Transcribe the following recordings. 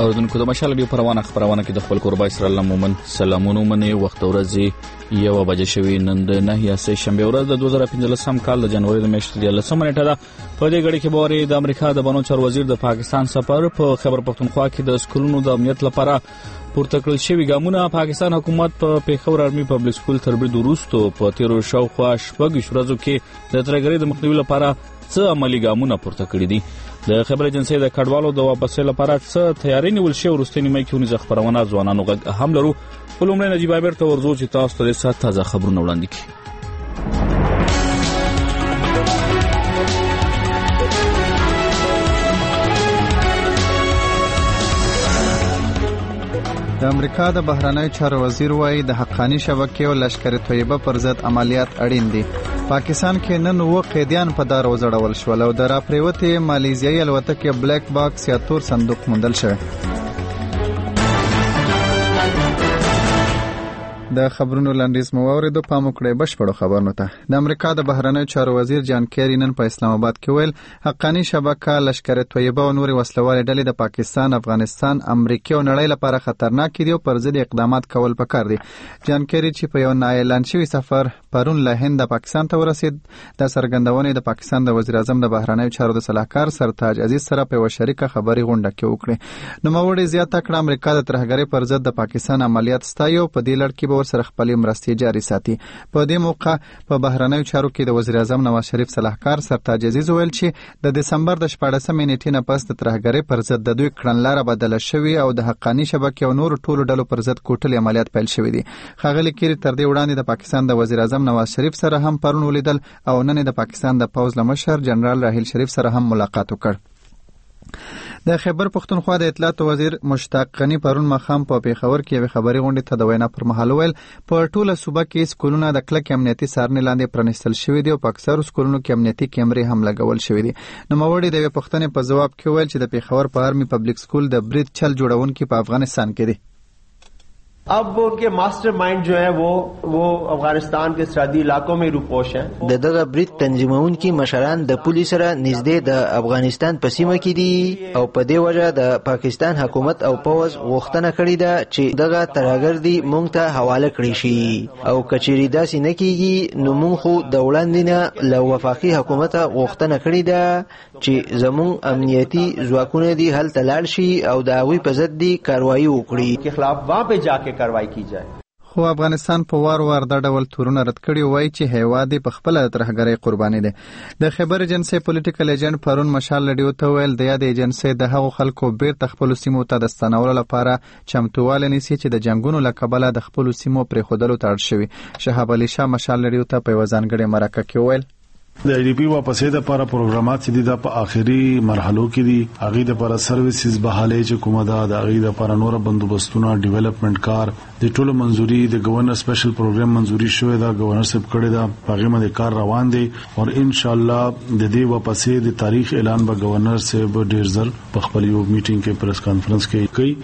اوردونکو د مشال ډیو پروانه خبرونه کې د خپل قربای سره الله مومن سلامونه منې وخت ورځي 1 بجې شوی نن د 9 شنبه ورځ د 2015 کال د جنوري د میاشتې د 10 نیټه ده. په دې غړي کې بوري د امریکا د بانو چار وزیر د پاکستان سفر په خیبر پختونخوا کې د سکولونو د امنیت لپاره پورته کړل شوی ګامونه. پاکستان حکومت په پیښور آرمي پبلک سکول تربیت وروسته په تیرو شاوخوا شپږ ورځو کې د ترګری د مخنیوي لپاره څه عملی ګامونه پورته کړی دي. د خبر ایجنسی د کډوالو د واپسې لپاره څه تیاری نیول شوی ورستنی مې کې ونیز خبرونه ځوانانو غږ هم لرو. ولومړی نجیب عبیر ته ورزو چې تاسو ته د تازه خبرونه وړاندې کړي. د امریکا د بهرنی چارو وزیر وایي د حقانی شبکې او لشکر طیبه پر ضد عملیات اړین دي. پاکستان کې نن 9 قیدیان په دار وزړول شول او د راپریوتې مالیزیایي الوتکې بلیک باکس یا تور صندوق موندل شوی. د خبرونو لاندیز مو اوریدو پام وکړئ بشپړو خبرونو ته. د امریکا د بهرنی چارو وزیر جان کیری نن په اسلام آباد کې ویل حقانی شبکه لشکر طیبه او نوري وسلوالې ډلې د پاکستان، افغانستان، امریکا او نړۍ لپاره خطرناک دي او پر ضد اقدامات کول پکار دي. جان کیری چې په یو نااعلان شوی سفر پرون له هند پاکستان ته ورسید د سرګندونې د پاکستان د وزیر اعظم د بهرنی چارو د صلاحکار سرتاج عزیز سره په یو شریکه خبري غونډه کې وکړه. نو موړي زیاته کړه امریکا د ترهګرۍ پر ضد د پاکستان عملیات ستایو په دې لړ کې سره خپل مرستې جاري ساتي. په دې موقع په بهرنیو چارو کې د وزیر اعظم نواز شریف صلاحکار سرتاج عزیز ویل چې د دسمبر د 14 نیټې نه پس د ترهګرۍ پر ضد د دوی کړنلاره بدله شوې او د حقانی شبکې او نور ټولو ډلو پر ضد کوټلې عملیات پیل شوې دي. ښاغلي کیری تر دې وړاندې د پاکستان د وزیر اعظم نواز شریف سره هم پرون ولیدل او نن د پاکستان د پوځ لمشر جنرال راحیل شریف سره هم ملاقات وکړ. د خیبر پختونخوا د اطلاعات وزیر مشتاق غنی پرون مخام په پیښور کې یو خبري غونډه ته د وینا پر مهال ویل په ټوله صوبه کې سکولونه د کلک امنیتي څارنې لاندې پرانیستل شوي دي او په اکثرو سکولونو کې امنیتي کیمرې هم لګول شوي دي. نو موړي د پښتنې په جواب کې ویل چې د پیښور په آرمي پبلک سکول د برید چل جوړونکو په افغانستان کې دي. अब वो उनके मास्टर माइंड जो है वो अफगानिस्तान के सरहदी इलाकों में रूपोश हैं. दغه برید تنظیمون کی مشران د پولیس سره نږدې د افغانستان په سیمه کې دي او په دې وجه د پاکستان حکومت او پوز غوښتنه کړې ده چې دغه ترهګر دي مونږ ته حواله کړی شي او کچېری داسې نه کیږي. نو مونږ خو د وړاندې نه له وفاقي حکومت غوښتنه کړې ده چې زمون امنیتي ځواکونه دي هلته لاړ شي او د هغوی په ضد دي کاروایی وکړي के खिलाफ वहां पे जाके कार्रवाई की जाए. خو افغانستان په وار د ډول تورونه رد کړي وای چې هیواد په خپل ترهګرۍ قرباني دي. د خبر ایجنسی پولیټیکل ایجنټ پرون مشال لډیو ته ویل د یاد ایجنسی د هغو خلکو بیرته خپل سیمو ته د ستنولو لپاره چمتواله نیسي چې د جنگونو لکبله د خپل سیمو پرې خودلو ته اړ شوی. شهاب علي شاه مشال لډیو ته په وزنګړې مرکه کې ویل د ای ډی پی واپسې د لپاره پروګرامات چې د په آخري مرحلو کې دي هغه د لپاره سرویسز بحالې چې کومه ده د هغه د لپاره نور بندوبستونه ډیولپمنٹ کار د ټولو منځوري د گورنر سپیشل پروګرام منځوري شوی دا گورنر صاحب کړی دا هغه باندې کار روان دي او ان شاء الله د دې واپسې د تاریخ اعلان به گورنر صاحب ډیر زر په خپل یو میټینګ کې پریس کانفرنس کې کوي.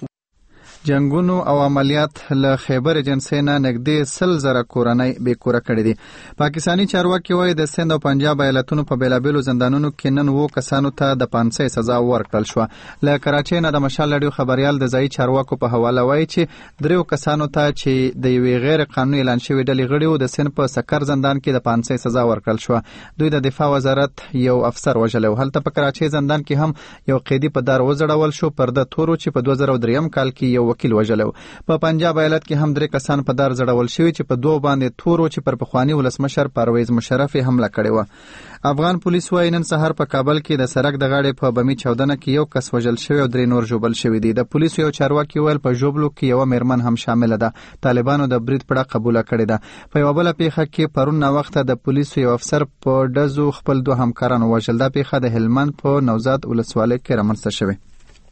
جنگونو او عملیات له خیبر ایجنسی نه نږدې 100,000 کورنۍ بې کوره کړې دي. پاکستانی چارواکي وایي د سند او پنجاب ایالتونو په بیلابیلو زندانونو کې نن 9 کسانو ته د 500 سزا ورکړل شو. له کراچۍ نه د مشال لډیو خبريال د ځای چارواکو په حواله وایي چې 3 کسانو ته چې د یوې غیر قانوني اعلان شوی ډلې غړي وو د سند په سکر زندان کې د 500 سزا ورکړل شو. دوی د دفاع وزارت یو افسر وژلو. هلته په کراچۍ زندان کې هم یو قیدی په دار وزړول شو پر د تورو چې په 2003 کال کې یو وکیل وژلو. په پنجاب ایالت کې هم 3 کسان په دار زړول شوی چې په 2 باندې تورو چې پر پخوانی ولسمشر پرویز مشرف حمله کړې و. افغان پولیس وايي نن سهار په کابل کې د سړک د غاړې په بمی چاودنه کې یو کس وژل شوی او 3 نور ژوبل شوی دي. د پولیسو یو چارواکي ویل په ژوبلو کې یو میرمن هم شامل ده. طالبانو د برید پړه قبول کړې ده. په یو بل پیښه کې پرون نا وخت د پولیسو یو افسر په دزو خپل 2 همکارانو وژل. د پیښه د هلمند په نوزاد ولسوالۍ کې رامنځته شوه.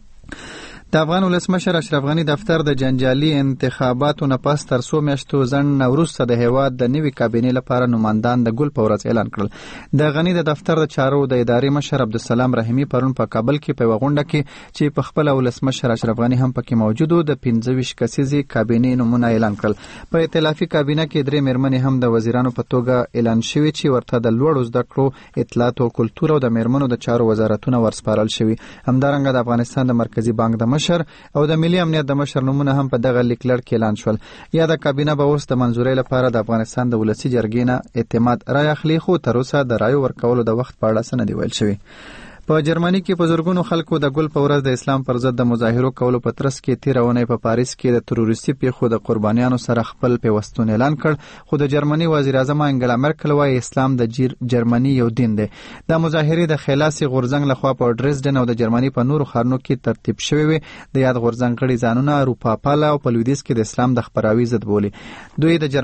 د افغان ولسمشر اشرف غنی دفتر د جنجالي انتخاباتو نه پس تر 100 میاشتو ځنډ وروسته د هیواد د نوي کابینې لپاره نوماندان د ګل په ورځ اعلان کړل. د غنی د دفتر د چارو د ادارې مشر عبدالسلام رحیمی پرون په کابل کې په غونډه کې چې په خپل ولسمشر اشرف غنی هم پکې موجود و د 25 کسیزي کابینې نومونه اعلان کړل. په ائتلافي کابینه کې 3 میرمنې هم د وزیرانو په توګه اعلان شوې چې ورته د لوړو زده کړو، اطلاعات او کلتور او د میرمنو د چارو وزارتونه ورسپارل شوي. همدارنګه د افغانستان د مرکزی بانک د مشر او د ملي امنیت د مشر نومونه هم په دغه لیکلړ کې اعلان شول. یا د کابینه به اوس د منځورۍ لپاره د افغانستان د ولسی جرګې نه اعتماد رای اخلي، خو تر اوسه د رایو ورکولو د وخت په اړه څه نه دی ویل شوی. په جرمني کې په زرګونو خلکو د ګل په ورځ د اسلام پر ضد د مظاهرو کولو په ترڅ کې تېره اونۍ په پاریس کې د تروریستي پیښو د قربانیانو سره خپل پیوستون اعلان کړ، خو د جرمني وزیر اعظم انګلا مرکل وایي اسلام د جرمني یو دین دی. د مظاهرې د خلاصي غورځنګ لخوا په ډریسډن او د جرمني په نورو ښارونو کې ترتیب شوی وي. د یاد غورځنګ غړي ځانونه اروپا پاله او په لویدیځ کې د اسلام د خپراوي ضد بولي. دوی د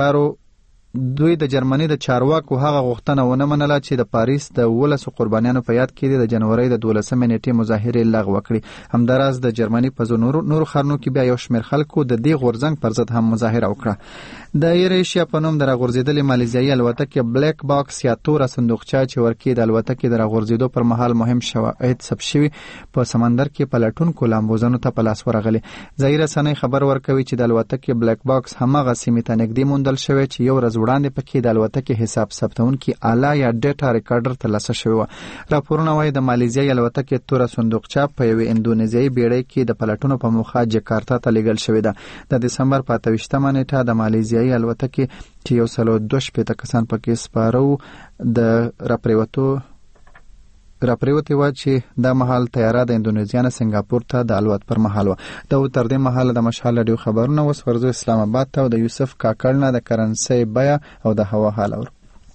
جرمني د چارواکو هغه غوښتنه ونه منله چې د پاریس د 12 قربانیانو په یاد کې د جنوري د 12 نیټې مظاهرې لغوه کړې. همداراز د جرمني په نورو ښارونو کې بیا یو شمېر خلکو د دې غورځنګ پر ضد هم مظاهره وکړه. د ایریشیا په نوم د راغورځېدلې مالیزیایي الوتکې بلیک باکس یا توره صندوقچه چې ورکې د الوتکې د راغورځېدو پر مهال مهم شواهد ثبت شوي په سمندر کې پلټونکو لامبوزنو ته په لاس ورغلي. ځایي رسنۍ خبر ورکوي چې د الوتکې بلیک باکس هماغه سیمې ته نږدې موندل شوی چې یو ورځ وړاندې پکې د الوتکې حساب ثبتونکي آله یا ډیټا ریکارډر ترلاسه شوی و. راپورونه وايي د مالیزیایي الوتکې توره صندوقچه په یوې اندونیزیایي بیړۍ کې د پلټونو په موخه جکارتا ته لیږل شوې ده. د دسمبر په 28 نیټه د مالیزیایي الوتکې چې 102 کسان پکې سپاره د راپریوتي و چې د مهال تیاره د اندونیزیا نه سنگاپور ته د الوت پر مهال و. د تر دې مهال د مشال ډیو خبرونه وس ورزو اسلام آباد ته او د یوسف کاکړ نه د کرنسي بیا او د هوا حال اور.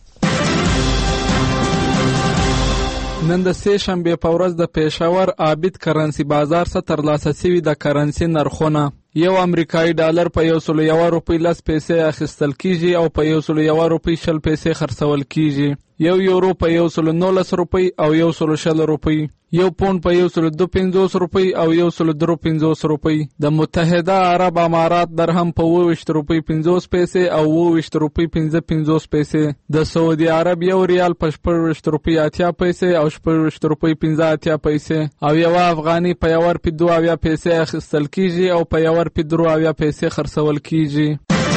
نن د سه شنبه په ورځ د پېښور عابد کرنسي بازار څخه ترلاسه شوی د کرنسي نرخونه یو امریکایي ډالر په 101 روپۍ 10 پیسې اخیستل کیږي او په 101 روپۍ 20 پیسې خرڅول کیږي. یو یورو په 119 روپۍ او 120 روپۍ، یو پوند په 152 روپۍ او 153 روپۍ. د متحده عرب امارات درهم په 22 روپۍ 50 پیسې او 22 روپۍ 55 پیسې. د سعودي عرب یو ریال په 14 روپۍ 80 پیسې او 14 روپۍ 50 پیسې او یو افغاني په 1 روپۍ 2 پیسې اخیستل کیږي او په 1 روپۍ 3 پیسې خرڅول کیږي.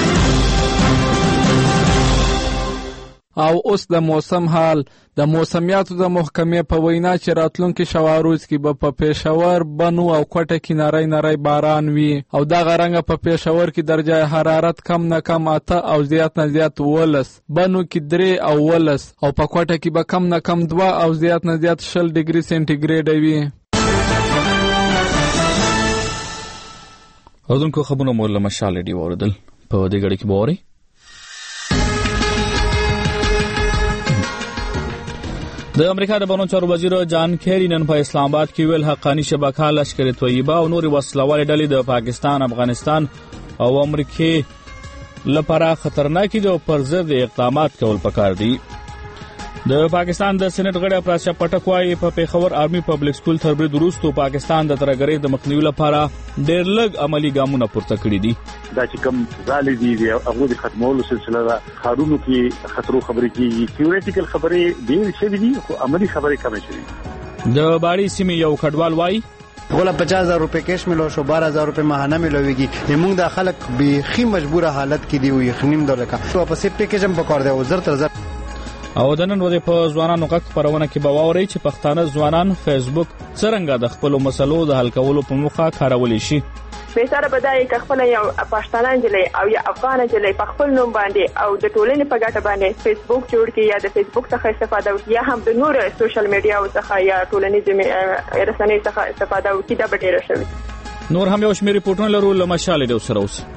او اوس د موسم حال. د موسمیاتو د محکمې په وینا چې راتلونکي شواروز کې به په پېښور، بنو او کوټه کې نری باران وي او دغه رنګه په پېښور کې درجه حرارت کم نه کم 8 او زیات نه زیات 12، بنو کې 3 او 12 او په کوټه کې به کم نه کم 2 او زیات نه زیات 0 ډیګري سنټیګریډ وي. اوردونکو خبرونه مول مشال دی وردل په دې غړي کې بوري. د امریکا د بهرنیو چارو وزیر جان کیری نن په اسلام آباد کې ویل حقانی شبکه لشکر طیبه او نور وسلوالې ډلې د پاکستان، افغانستان او امریکا لپاره خطرناک دي او پر ضد اقدامات کول پکار دي. د پاکستان د سېنات غړي پراشا پټک وايي په پیښور آرمي پبلک سکول تر برید وروسته پاکستان د ترګری د مخنیوي لپاره ډېر لږ عملی ګامونه پورته کړي دي. دا چې کوم ځالې دي هغه د ختمولو سلسله ده، خارونو کې خطرو خبرې کیږي، تیوریټیکل خبرې ډېر شوي دي خو عملی خبرې کمې شوي. د باړي سیمې یو کډوال وايي غولا 50,000 روپے کیش ملو شو 12,000 روپے ماهانه ملويږي. موږ د خلک بيخي مجبوره حالت کې دی او یخنیم دلکه په پسې پیکیج هم پکور دی او زر تر زر. او د نن ورځې په ځوانانو غږ خبرونه کې باوري چې پښتانه ځوانان فیسبوک څنګه د خپل مسلو د حل کولو په موخه کارولي شي. به سره بدای که خپل یو پښتانه جلې او یا افغان جلې په خپل نوم باندې او د ټولنې په ګټه باندې فیسبوک جوړ کړي یا د فیسبوک څخه استفاده وکړي یا هم د نور سوشل میډیا څخه یا ټولنیزې رسنۍ څخه استفاده وکړي دا به ډېر شوي. نور هم یو شمېر ریپورټونه لرو لمشال دی سره اوس.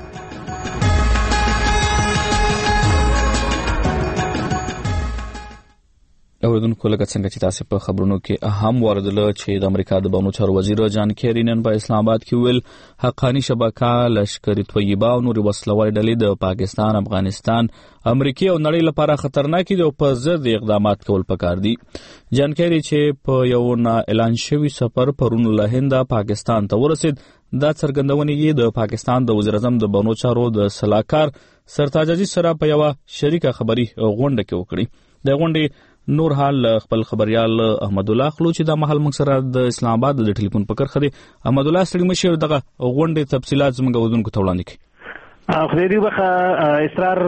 اوردونکو لکه څنګه چې تاسو په خبرونو کې اهم واردله چې د امریکا د بهرنیو چارو وزیر جان کیری نن په اسلام آباد کې ویل حقانی شبکه لشکر طیبه او نور وسلوالې ډلې د پاکستان، افغانستان، امریکا او نړۍ لپاره خطرناک دي او په ضد اقدامات کول پکار دي. جان کیری چې په یو نه اعلان شوی سفر پرون له هند پاکستان ته ورسید دا څرګندونه یې د پاکستان د وزیر اعظم د بهرنیو چارو د صلاحکار سرتاج عزیز سره په یو شریکه خبري غونډه کې وکړي. د غونډې نور حال خپل خبريال احمد الله خلو چې د محل مکسره د اسلام آباد د ټلیفون په کرخه دی. احمد الله ستړي مشه دغه غونډې تفصيلات زموږ ودونکو ته وړاندې کړي. خدای دې وبخښه اسرار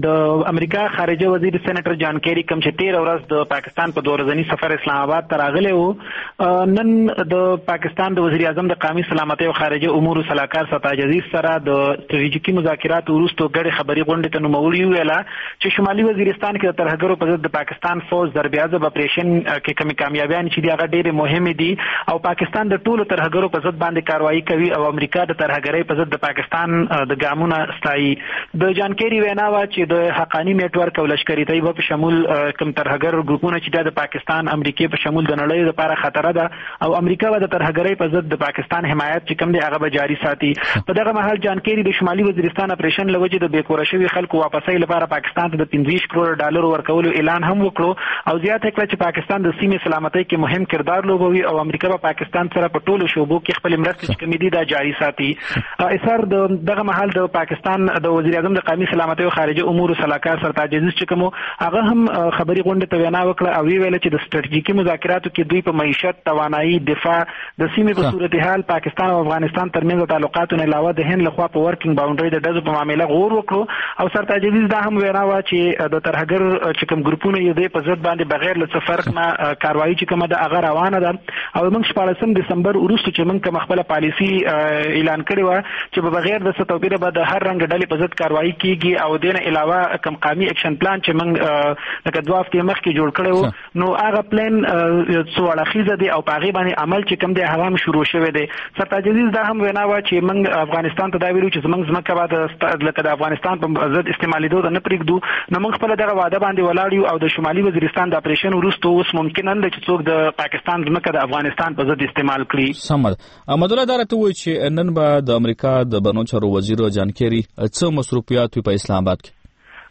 د امریکا خارجه وزیر سېنیټر جان کیری کوم چې 13 ورځ د پاکستان په 2 ورځني سفر اسلام آباد ته راغلی وو نن د پاکستان د وزیر اعظم د قومي سلامتۍ او خارجه امور صلاحکار ستاج عزیز سره د استراتیژیکي مذاکراتو وروسته ګډې خبري غونډې ته نوموړي ویله چې شمالي وزیرستان کې د ترهګرو په ضد د پاکستان فوج ضربیازب اپریشن کې کومې کامیابیان چې دي هغه ډېرې مهمې دي او پاکستان د ټولو ترهګرو په ضد باندې کاروایی کوي او امریکا د ترهګرۍ په ضد د پاکستان د ګامونه ستایي د جان کیری وینا وا چې د حقانی نیټورک او لشکري طیبه په شمول کم ترهګر ګروپونه چې د پاکستان امریکا په شمول د نړۍ لپاره خطر ده او امریکا و د ترهګرۍ په ضد د پاکستان حمایت چې کوم دی هغه به جاری ساتي په دغه مهال جان کیری د شمالي وزیرستان اپریشن لوجه د بیکوره شوی خلکو واپسۍ لپاره پاکستان ته د 15 کروڑ ډالر ورکولو اعلان هم وکړو او زیاته کړه چې پاکستان د سیمې سلامتۍ کې مهم کردار لوبوي او امریکا په پاکستان سره په ټولو شوبو کې خپل مرستې کمیدي دا جاری ساتي اثر دغه مهال د پاکستان د وزیر اعظم د قومي سلامتۍ او خارجه امور صلاحکار ستاج عزیز چې کوم هغه هم خبري غونډه ته وینا وکړه او ویل چې د استراتیژیکي مذاکراتو کې دوی په معیشت توانایي دفاع د سیمې په صورتحال پاکستان او افغانستان ترمنځ تعلقاتو نه علاوه د هند لخوا په ورکینګ باونډري د دزو په معاملې غور وکړو او ستاج عزیز دا هم وینا وا چې د ترهګر چې کوم ګروپونه یې د په ضد باندې بغیر له فرق نه کاروایی چې کومه د هغه روانه ده او موږ 14 دسمبر وروسته چې موږ کوم خپل پالیسی اعلان کړی و چې بغیر د ستوبیره به د هر رنګ ډلې په ضد کاروایی کیږي او دین علاوه کوم قومي اکشن پلان چې موږ لکه 2 هفته مخکې جوړ کړو نو هغه پلان څو اړخیزه دی او پاغي باندې عمل چې کوم دی هغه هم شروع شوی دی ستاج عزیز دا هم وینا وا چې موږ افغانستان ته دا ویلو چې موږ زمکه بعد لکه د افغانستان په ضد استعمالېدو نه پرېږدو نو موږ خپل دغه وعده باندې ولاړ یو او د شمالي وزیرستان د اپریشن وروسته اوس ممکن نه چې څوک د پاکستان زمکه د افغانستان په ضد استعمال کړي سمد احمد الله دارته وایي چې نن به د امریکا د بنو چارو وزیر جان کیری څه مصروفیات په اسلام آباد کې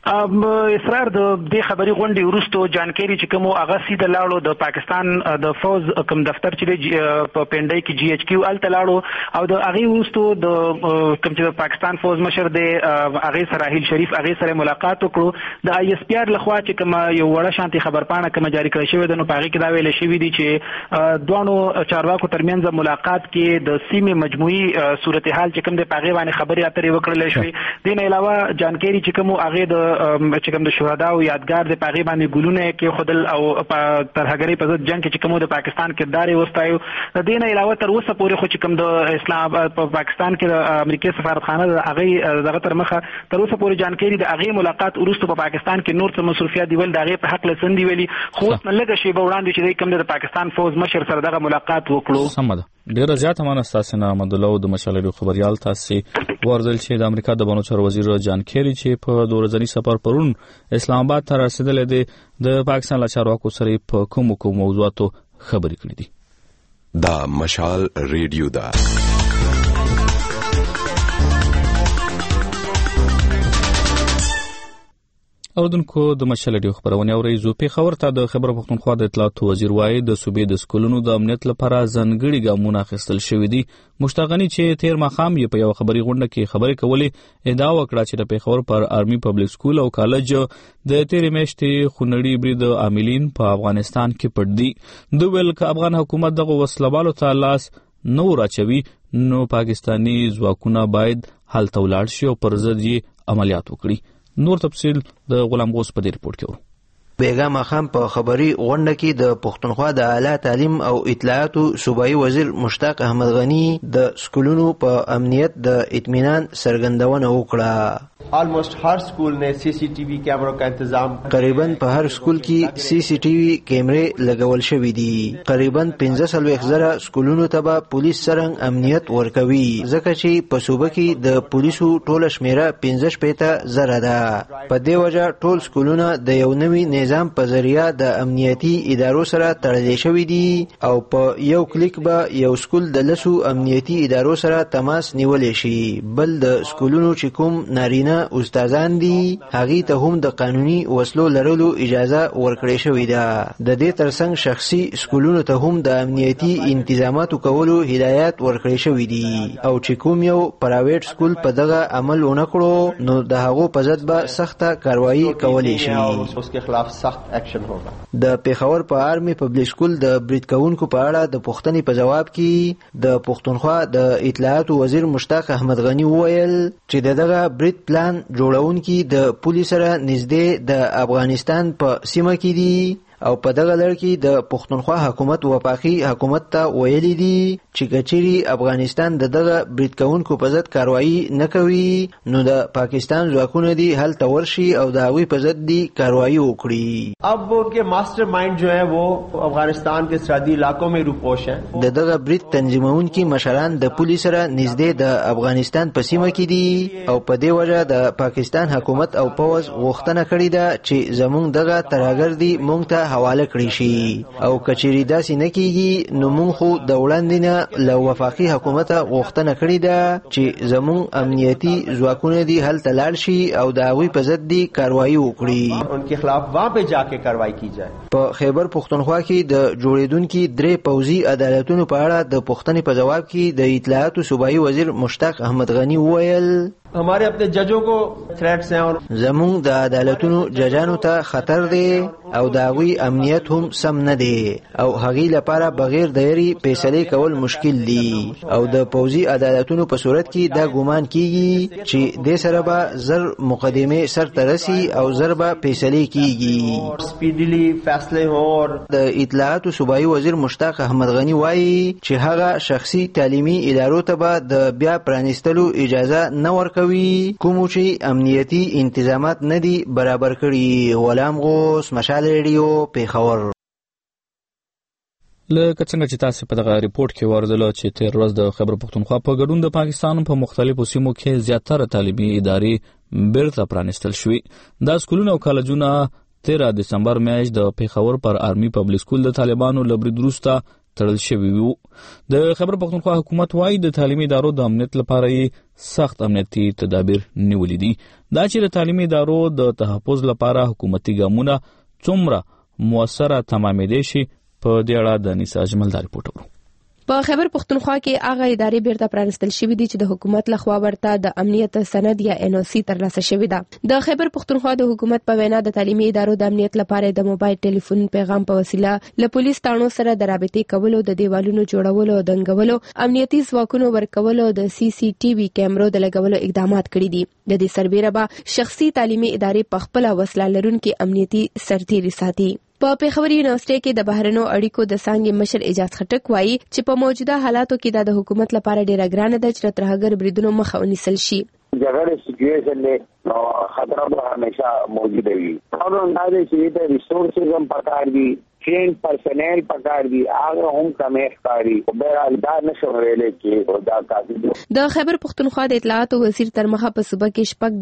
اسرار د دې خبري غونډې وروسته جان کیری چې کوم هغه سیده لاړو د پاکستان د فوج کوم دفتر چې په پنډای کې جی ایچ کیو ال تلاړو او د هغه وروسته د کوم چې پاکستان فوج مشر دی هغه سراحیل شریف هغه سره ملاقات وکړو د آی اس پی آر لخوا چې کوم یو وړه شانتي خبرپاڼه کوم جاری کړی شوی د نو پاغي کې دا ویل شوی دی چې دوانو چارواکو ترمنځ ملاقات کې د سیمې مجموعي صورتحال چې کوم د پاغي باندې خبري اترې وکړل شوې دین علاوه جان کیری چې کوم هغه د چې کوم د شهدا او یادګار د پاغي باندې ګلونه کې خودل او ترهګری په ضد جنگ کې کوم د پاکستان کردار وستایو د دین علاوه تر اوسه پورې خو چې کوم د اسلام په پاکستان کې د امریکای سفارتخانه د هغه دغه تر مخه تر اوسه پورې جان کیری د هغه ملاقات ورسته په پاکستان کې نور څه مصروفیات دی ول د هغه په حق لسندي ویلي خو نه لږه شی به وړاندې چې کوم د پاکستان فوج مشر سره دغه ملاقات وکړو سمده ډیره زیاته منستاسنه احمد الله د مشالې خبريال تاسو ورزل چې د امریکا د بنو چارو وزیر جان کیری چې په 2 ورځني سفر پرون اسلام آباد ته رسیدل دي د پاکستان له چارواکو سره په کوم موضوعاتو خبرې کړې دي دا مشال ریډیو دا اوردونکو د مشال ډیو خبرونه اوري زو په خبر ته د خبر پښتونخوا د اطلاعات وزیر وایي د صوبې د سکولونو د امنیت لپاره ځنګړي ګامونه اخیستل شوې دي مشتغنی چې تیر مخام یې په یو خبري غونډه کې خبرې کولې ادعا وکړه چې د پیښور پر آرمي پبلک سکول او کالج د تیر میاشتې خونړي برید عاملین په افغانستان کې پټ دي د ویل ک افغان حکومت دغه وسلوالو ته لاس نو راچوي نو پاکستانی ځواکونه باید حل تولاړ شي او پر ضد یې عملیات وکړي نور تفصیل د غلام غوث په دې ریپورت کې ورو بیگم خان په خبري غونډه کې د پښتونخوا د اعلی تعلیم او اطلاعاتو صوبایي وزیر مشتاق احمد غنی د سکولونو په امنیت د اطمینان څرګندونه وکړه ऑलमोस्ट हर स्कूल ने सीसीटीवी कैमरों का इंतजाम تقریبا په هر سکول کې سی سی ټي وي کیمرې لګول شوې دي تقریبا 15,000 سکولونو ته به پولیس څرنګ امنیت ورکوي ځکه چې په صوبه کې د پولیسو ټوله شمیره 15,000 ده په دې وجه ټول سکولونه د یو نوي نظام په ذریعہ د امنیتي ادارو سره تړلې شوې دي او په یو کلیک به یو سکول د لسو امنیتي ادارو سره تماس نیولې شي بل د سکولونو چې کوم نارینه استادان دي هغه ته هم د قانوني وسلو لرلو اجازه ورکړې شوې ده د دې ترڅنګ شخصي سکولونو ته هم د امنیتي انتظاماتو کولو هدایت ورکړې شوې دي او چې کوم یو پرایویټ سکول په دغه عمل ونکړو نو د هغو په ضد به سخته کاروایی کولای شي उसके खिलाफ सख्त एक्शन होगा। د پیښور په آرمي پبلک سکول د برید کوونکو په اړه د پوښتنې په جواب کې د پښتونخوا د اطلاعات وزیر مشتاق احمد غنی وویل چې دغه برید پلان جوړونکي د پولیس سره نږدې د افغانستان په سیمه کې دي او په دغه لړ کې د پښتونخوا حکومت وفاقي حکومت ته ویلي دي چې کچيري افغانستان دغه برید کوونکو په ضد کاروایی نه کوي نو د پاکستان ځواکونه دي هلته ورشي او د هغوی په ضد دي کاروایی وکړي. अब उनके मास्टर माइंड जो है वो अफगानिस्तान के सरहदी इलाकों में रूपोश हैं. दغه برید تنظیمونکي مشران د پولیس سره نږدې د افغانستان په سیمه کې دي او په دې وجه د پاکستان حکومت او پوز غوښتنه کړې ده چې زموږ دغه ترهګر دي مونږ ته حواله کړی شي او کچيري داسې نه کیږي نو مونږ خو د وړاندې نه له وفاقي حکومت غوښتنه کړې ده چې زموږ امنیتي ځواکونه دي هلته لاړ شي او د هغوی په ضد دي کاروایی وکړي. उनके खिलाफ वहाँ पे जाके कार्रवाई की जाए. په خیبر پښتونخوا کې د جوړیدونکو درې پوځي عدالتونو په اړه د پوښتنې په جواب کې د اطلاعاتو صوبایي وزیر مشتاق احمد غنی وویل हमारे अपने जजों को थ्रेट्स हैं और زموږ د عدالتونو ججانو ته خطر دی او د هغوی امنیت هم سم نه دی او هغوی لپاره بغیر د یری فیصلې کول مشکل دي او د پوځي عدالتونو په صورت کې دا ګومان کیږي چې د سره به زر مقدمه سر ترسي او زر به فیصلې کیږي سپیډلی فیصله هو. د اطلاعاتو صوبایي وزیر مشتاق احمد غنی وایي چې هغه شخصي تعلیمي ادارو ته به د بیا پرانیستلو اجازه نه ورکوي کوم چې امنیتي انتظامات نه دي برابر کړي. غلام غوث مشال ریډیو پیښور. لکه څنګه چې تاسو په دغه ریپورت کې وردل چې تیر ورځ د خیبر پښتونخوا په ګډون د پاکستان په مختلفو سیمو کې زیاتره تعلیمي ادارې بیرته پرانیستل شوې. دا سکولونه او کالجونه 13 دسمبر میاشت د پیښور پر آرمي پبلک سکول د طالبانو لبرید وروسته تړل شوی وو. د خیبر پښتونخوا حکومت وايي د تعلیمي ادارو د امنیت لپاره سخت امنیتي تدابیر نیولې دي. دا چې د تعلیمي ادارو د تحفظ لپاره حکومتي ګامونه څومره موثره تمامېدي شي په دې اړه د نساء اجمل دا ریپورت ورو. په خیبر پښتونخوا کې هغه ادارې بیرته پرانستل شوې دي چې د حکومت لخوا ورته د امنیت سند یا NOC ترلاسه شوې ده. د خیبر پښتونخوا د حکومت په وینا د تعلیمي ادارو د امنیت لپاره د موبایل ټلیفون پیغام په وسیله له پولیس تانو سره د رابطې کولو، د دیوالونو جوړولو او دنګولو، امنیتي ځواکونو ورکولو، د CCTV کیمرو د لګولو اقدامات کړي دي. د دې سربیره به شخصي تعلیمي ادارې په خپل وسله لرونکي امنیتي سرتیري ساتي. په پیښور یونیورسيټي کې د بهرنیو اړیکو د څانګې مشر اجاز خټک وایي چې په موجوده حالاتو کې د حکومت لپاره ډیره ګرانه ده چې ترهګر بریدونو مخه ونیسل شي. جګړې سچويشن له خطر به همیشه موجود وي. پرابلم دا دی چې د ریسورسز هم پکار دي، ټرین پرسنل پکار دي، هغه هم کمې ښکاري. بهرحال دا نشو ویلې چې دا کافي دي. د خیبر پښتونخوا د اطلاعاتو وزیر تر مخه په صوبه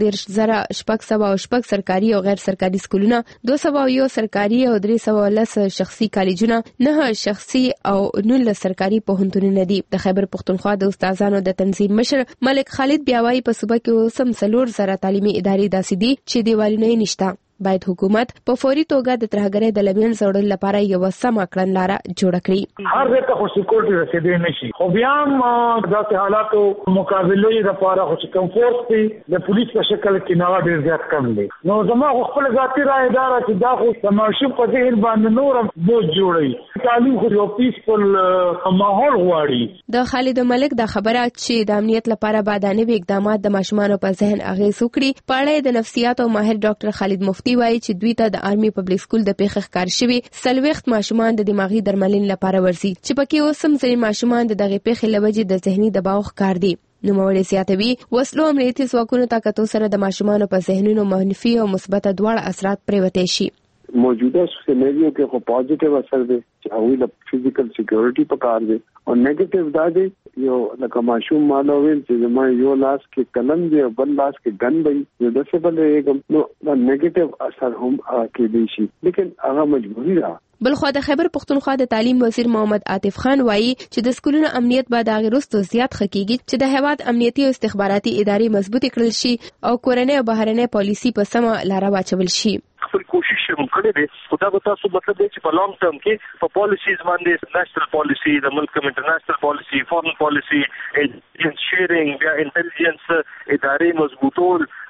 کې 6,000 سرکاري او غیر سرکاري سکولونه، 201 سرکاري او 310 شخصي کالجونه، 9 شخصي او 19 سرکاري پوهنتونونه دي. د خیبر پښتونخوا د استادانو د تنظیم مشر ملک خالد بیاوي په صوبه کې اوسم 4 تعلیمي ادارې داسې دي چې دیوالونه یې نشته. باید حکومت په فوري توګه د ترهګرۍ د لمن زړولو لپاره یو سم کړنلاره جوړ کړي. هر ځای ته خو سکیورټي رسیدې نشي، خو بیا هم داسې حالاتو مقابله لپاره خو چې کوم فورس دی د پولیس په شکل کې نه ډېر زیات کم دی. نو زما خپل ذاتي رائے دا چې دا خو د ماشوم په ذهن باندې نور بوج جوړي. تعلیم خو یو پیسفل ماحول غواړي. د خالد ملک د خبره چې د امنیت لپاره بادانه اقدامات د ماشومانو په ذهن اغیز وکړي. په اړه د نفسیات او ماهر ډاکټر خالد مفتی وایي چې دوی ته د آرمي پبلک سکول د پیښه ښکار شوی 40 ماشومان د دماغي درملنې لپاره ورسي چې پکې اوسم ځینې ماشومان د دغه پیښې لوجې د ذهني دباو ښکار دي. نوموړی زیاتوي وسلو امنیتي ځواکونو طاقتو سره د ماشومانو په ذهنونو منفي او مثبت دواړه اثرات پرېوتی شي. موجوده سینریو کې خو پوزټیو اثر دی چې هغوی د فزیکل سکیورټي پکار دی او نیگیټیو دا دی یو لکه ماشوم مالو ویل چې زما یو لاس کې قلم دی او بل لاس کې ګن دی یو داسې بل یې نو دا نیگیټیو اثر هم کېدی شي لیکن هغه مجبوري ده. بلخو د خیبر پښتونخوا د تعلیم وزیر محمد عاطف خان وایي چې د سکولونو امنیت به د غیرستو زیات خکېږي چې د هیواد امنیتي او استخباراتي ادارې مضبوطې کړل شي او کورنۍ او بهرنۍ پالیسي په سمه لاره واچول شي. خپل کوشش هم کړی دی خو دا به تاسو مطلب دی چې په لانګ ټرم کې په پالیسیز باندې نېشنل پالیسي د ملک کوم انټرنیشنل پالیسي فورن پالیسي انټيليجنس شیرینګ بیا انټيليجنس ادارې مضبوطول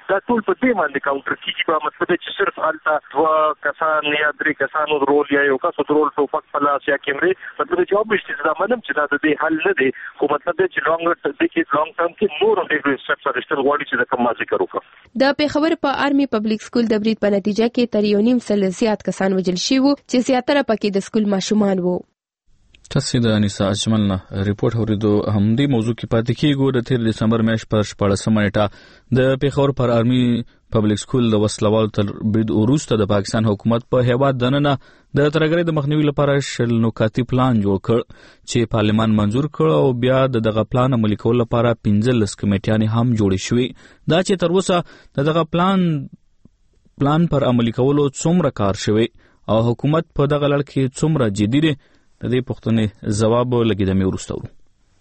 دا ټول په دې باندې کاونټر کیږي. په مطلب چې صرف الته 2 کسان یا 3 کسانو رول یا یو کس رول ټوپک پلاس یا کیمرې مطلب چې اوبشتي دا منم چې دا د دې حل نه دی. خو مطلب چې لانګ ټرم کې نور د سټرکچر استل غوړي چې د کوم ذکر وکړه. د پیښور په آرمي پبلک سکول د برید په نتیجه کې تر 1.5 سل زیات کسان وژل شوي وو چې زیاتره پکې د سکول ماشومان وو. تاسو د انیسا اجمل نه ریپورت اوریدو. همدې موضوع کې پاتې کیږو. د 13 دسمبر میاشت پر 14 نیټه د پیښور پر آرمي پبلک سکول د وسلوال تر برید وروسته د پاکستان حکومت په هیواد دننه د ترګرۍ د مخنیوي لپاره شل نکاتي پلان جوړ کړ چې پارلمان منزور کړ او بیا دغه پلان عملي کول لپاره 15 کمیټیانې هم جوړې شوې. دا چې تر اوسه دغه پلان پر عملي کولو څومره کار شوی او حکومت په دغه لړ کې څومره جدي دی، د دې پوښتنې جواب لګیدمه ورسته ورو.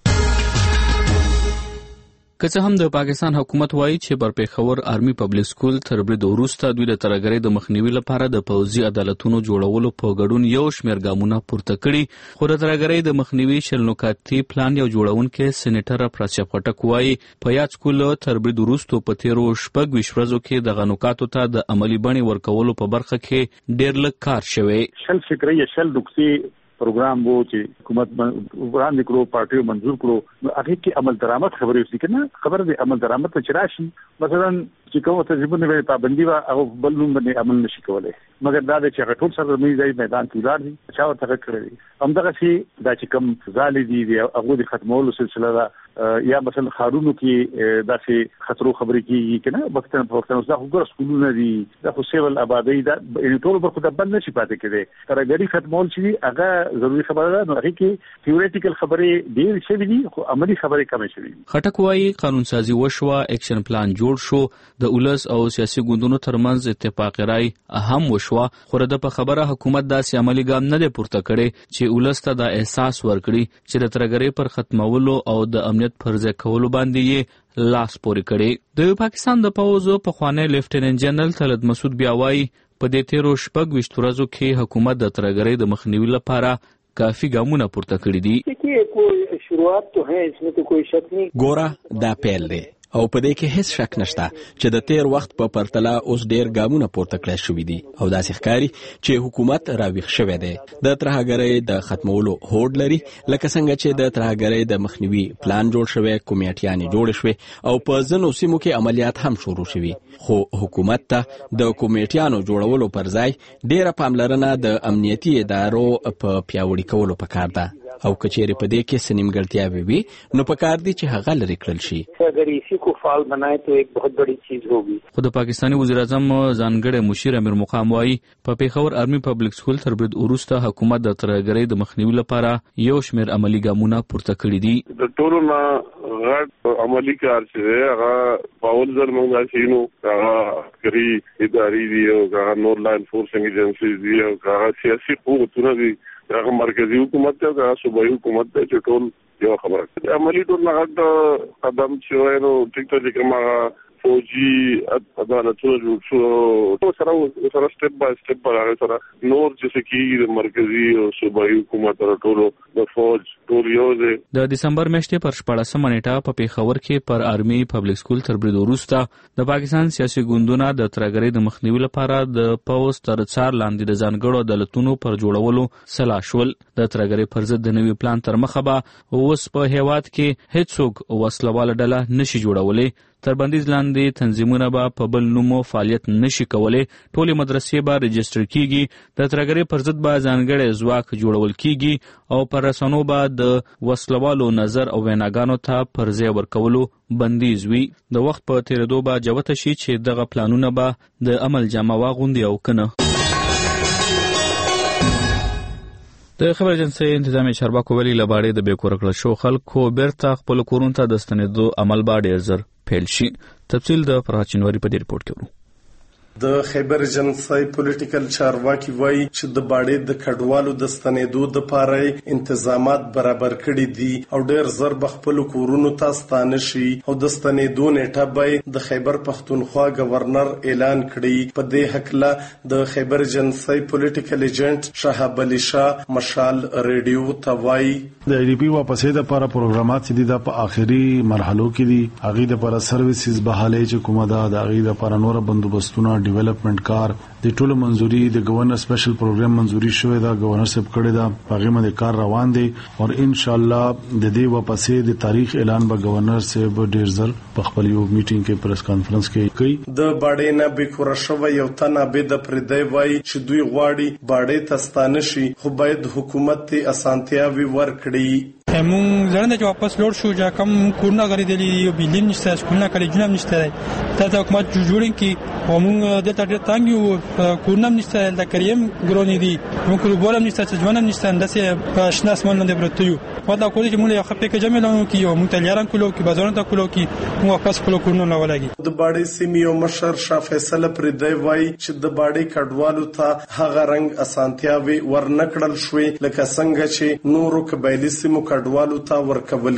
که څه هم د پاکستان حکومت وایي چې پر پیښور آرمي پبلک سکول تر برید وروسته دوی د ترګرۍ د مخنیوي لپاره د پوځي عدالتونو جوړولو په ګډون یو شمېر ګامونه پورته کړي، خو د ترګرۍ د مخنیوي شل نکاتي پلان یو جوړونکی سېنیټر پراشف خټک وایي په یاد سکول تر برید وروسته په تیرو 26 ورځو کې دغه نکاتو ته د عملی بڼې ورکولو په برخه کې ډېر لږ کار شوی. شل فکرې شل نقطې پروګرام وو چې حکومت وړاندې کړو، پارټي منزور کړو، هغه کې عمل درآمد خبرې وسی کنه خبر دې عمل درآمد ته چرایشي. مثلا چې کومه تجربه نه پابندي وا او بل نوم باندې عمل نشي کولای، مګر دا چې هغه ټول سره مې میدان کې ولاړ دي چا ورته کړی همدغه شي دا چې کوم ځالې دي هغه د ختمولو سلسله ده یا مثلا خارونو کې داسې خطرو خبرې کیږي کنه وختونه دا خو ګر سکولونه دي دا خو سیول آبادی دا ان ټول په خپل بند نشي پاتې کېږي ترګری ختمول شي هغه ضروري خبره ده. نو هغه کې تیوریټیکل خبرې ډېر شوي دي خو عملی خبرې کم شوي. خټک وايي قانون سازي وشوه، اکشن پلان جوړ شو، د ولس او سیاسي ګوندونو ترمنځ اتفاق رائے هم وشوه، خو د په خبره حکومت داسې عملی ګام نه دی پورته کړی چې ولس ته دا احساس ورکړي چې د ترګری پر ختمولو او د امنیت پر ځای کولو باندې یې لاس پورې کړي. د پاکستان د پوځ پخوانی لیفټیننټ جنرال طلعت مسعود بیا وايي په دې تیرو 26 ورځو کې حکومت د ترګری د مخنیوي لپاره کافی ګامونه پورته کړي دي. ګوره دا پیل دی او په دې کې هیڅ شک نشته چې د تیر وخت په پرتله اوس ډیر ګامونه پورته کړل شوې دي او داسې ښکاري چې حکومت راویښ شوی دی. د ترهګرۍ د ختمولو هوډ لري، لکه څنګه چې د ترهګرۍ د مخنیوي پلان جوړ شوی، کمیټیانې جوړ شوې او په ځینو سیمو کې عملیات هم شروع شوي. خو حکومت ته د کمیټیانو جوړولو پر ځای ډیره پاملرنه د امنیتي ادارو په پیاوړي کولو پکار ده او کچېره په دې کې سنیمګړتیاوي وي نو پکار دي چې هغه لري کړل شي. اگر اسی کو فعال بنائے تو ایک بہت بڑی چیز ہوگی. خو د پاکستاني وزیر اعظم ځانګړی مشیر امیر مقام وايي په پیښور آرمي پبلک سکول تر برید وروسته حکومت د ترګرۍ د مخنیوي لپاره یو شمېر عملی ګامونه پورته کړي دي. د ټولو نه غټ عملی کار چې هغه باول ځل موږ شینو هغه کری اداري دی او هغه نور لا انفورسینګ ایجنسیز دی او هغه سیاسي قوتونه دي، هغه مرکزی حکومت ته هغه صوبایي حکومت ته چې ټول یو خبره عملی ټول نه غټ قدم چې نو ټیک ټاک کومه فوجي عدالتونه جوړ شو سره سټپ بای سټپ هغه سره نور چې کیږي د مرکزی او صوبایي حکومت سره ټول د فوج ټول یو دی. د دسمبر میاشتې پر 14 نیټه په پیښور کې پر آرمي پبلک سکول تر برید وروسته د پاکستان سیاسي ګوندونو د ترګرۍ د مخنیوي لپاره د پوز تر څار لاندې د ځانګړو عدالتونو پر جوړولو سلا شول. د ترګرۍ پر ضد د نوي پلان تر مخه به اوس په هیواد کې هیڅوک وسلواله ډله نشي جوړولای. تر بندیز لاندې تنظیمونه به په بل نومو فعالیت نشي کولای، ټولې مدرسې به رجسټر کیږي، د ترګرۍ پر ضد به ځانګړی ځواک جوړول کیږي او پر رسنیو به د وسلوالو نظر او ویناګانو ته پر ځای ورکولو بندیز وي. د وخت په تیریدو به جوته شي چې دغه پلانونه به د عمل جامه واغوندي او کنه. د خبر ایجنسی انتظامی چارواکو ویلي لباړې د بیکور کړل شو خلکو بیرته خپل کورونو ته د ستنېدو عمل به ډېر زر پیل شي. تفصیل د فرحات چنوری په دې ریپورت کې ورو. د خیبر ایجنسی پولیټیکل چارواکي وایي چې د باډې د کډوالو د ستنېدو لپاره انتظامات برابر کړي دي او ډېر زر بخپل کورونو ته ستانه شي او د ستنېدو نیټه به د خیبر پختونخوا گورنر اعلان کړي. په دې حقله د خیبر ایجنسی پولیټیکل ایجنټ شهاب علي شاه مشال ریډیو ته وایي د ای ډي پی واپسې د لپاره پروګرامات چې د په آخري مرحلو کې دي هغه د لپاره سرویسز بحالي چې کومه ده د هغه د لپاره نور بندوبستونه ډیولپمنٹ کار د ټولو منځوري د گورنر سپیشل پروګرام منځوري شوې ده گورنر صاحب کړی دا هغه باندې کار روان دي او ان شاء الله د دې واپسې د تاریخ اعلان به گورنر صاحب ډیر زر په خپل یو میټینګ کې پریس کانفرنس کې کوي. د باډې نه به کور شو یو تنه به د پردې وای چې دوی غواړي باډې تستانه شي خو باید حکومت ته اسانتیاوي ورکړي. مون زړه چې واپس لوړ شو چې کوم کورونه غریدلی یو بیلین نشته سکولونه کالجونه نشته ته حکومت جوړین کی او مون د ټاټ تانګ یو کورونه نشته د کریم ګرونی دي مون کور بولم نشته چې ځوانم نشته اندسه په شناس مون نه برته یو ودا کولی چې مون یو خپې کې جمع لونو کی یو مون تلیاران کولو کی بازارونو ته کولو کی مون واپس کولو کورونه نه ولګي. د باډې سیمې یو مشر شاه فیصل پردې وای چې د باډې کډوالو ته هغه رنګ اسانتیاوي ورنکړل شوې لکه څنګه چې نورو قبایلی سیمو کډوالو ته ورکول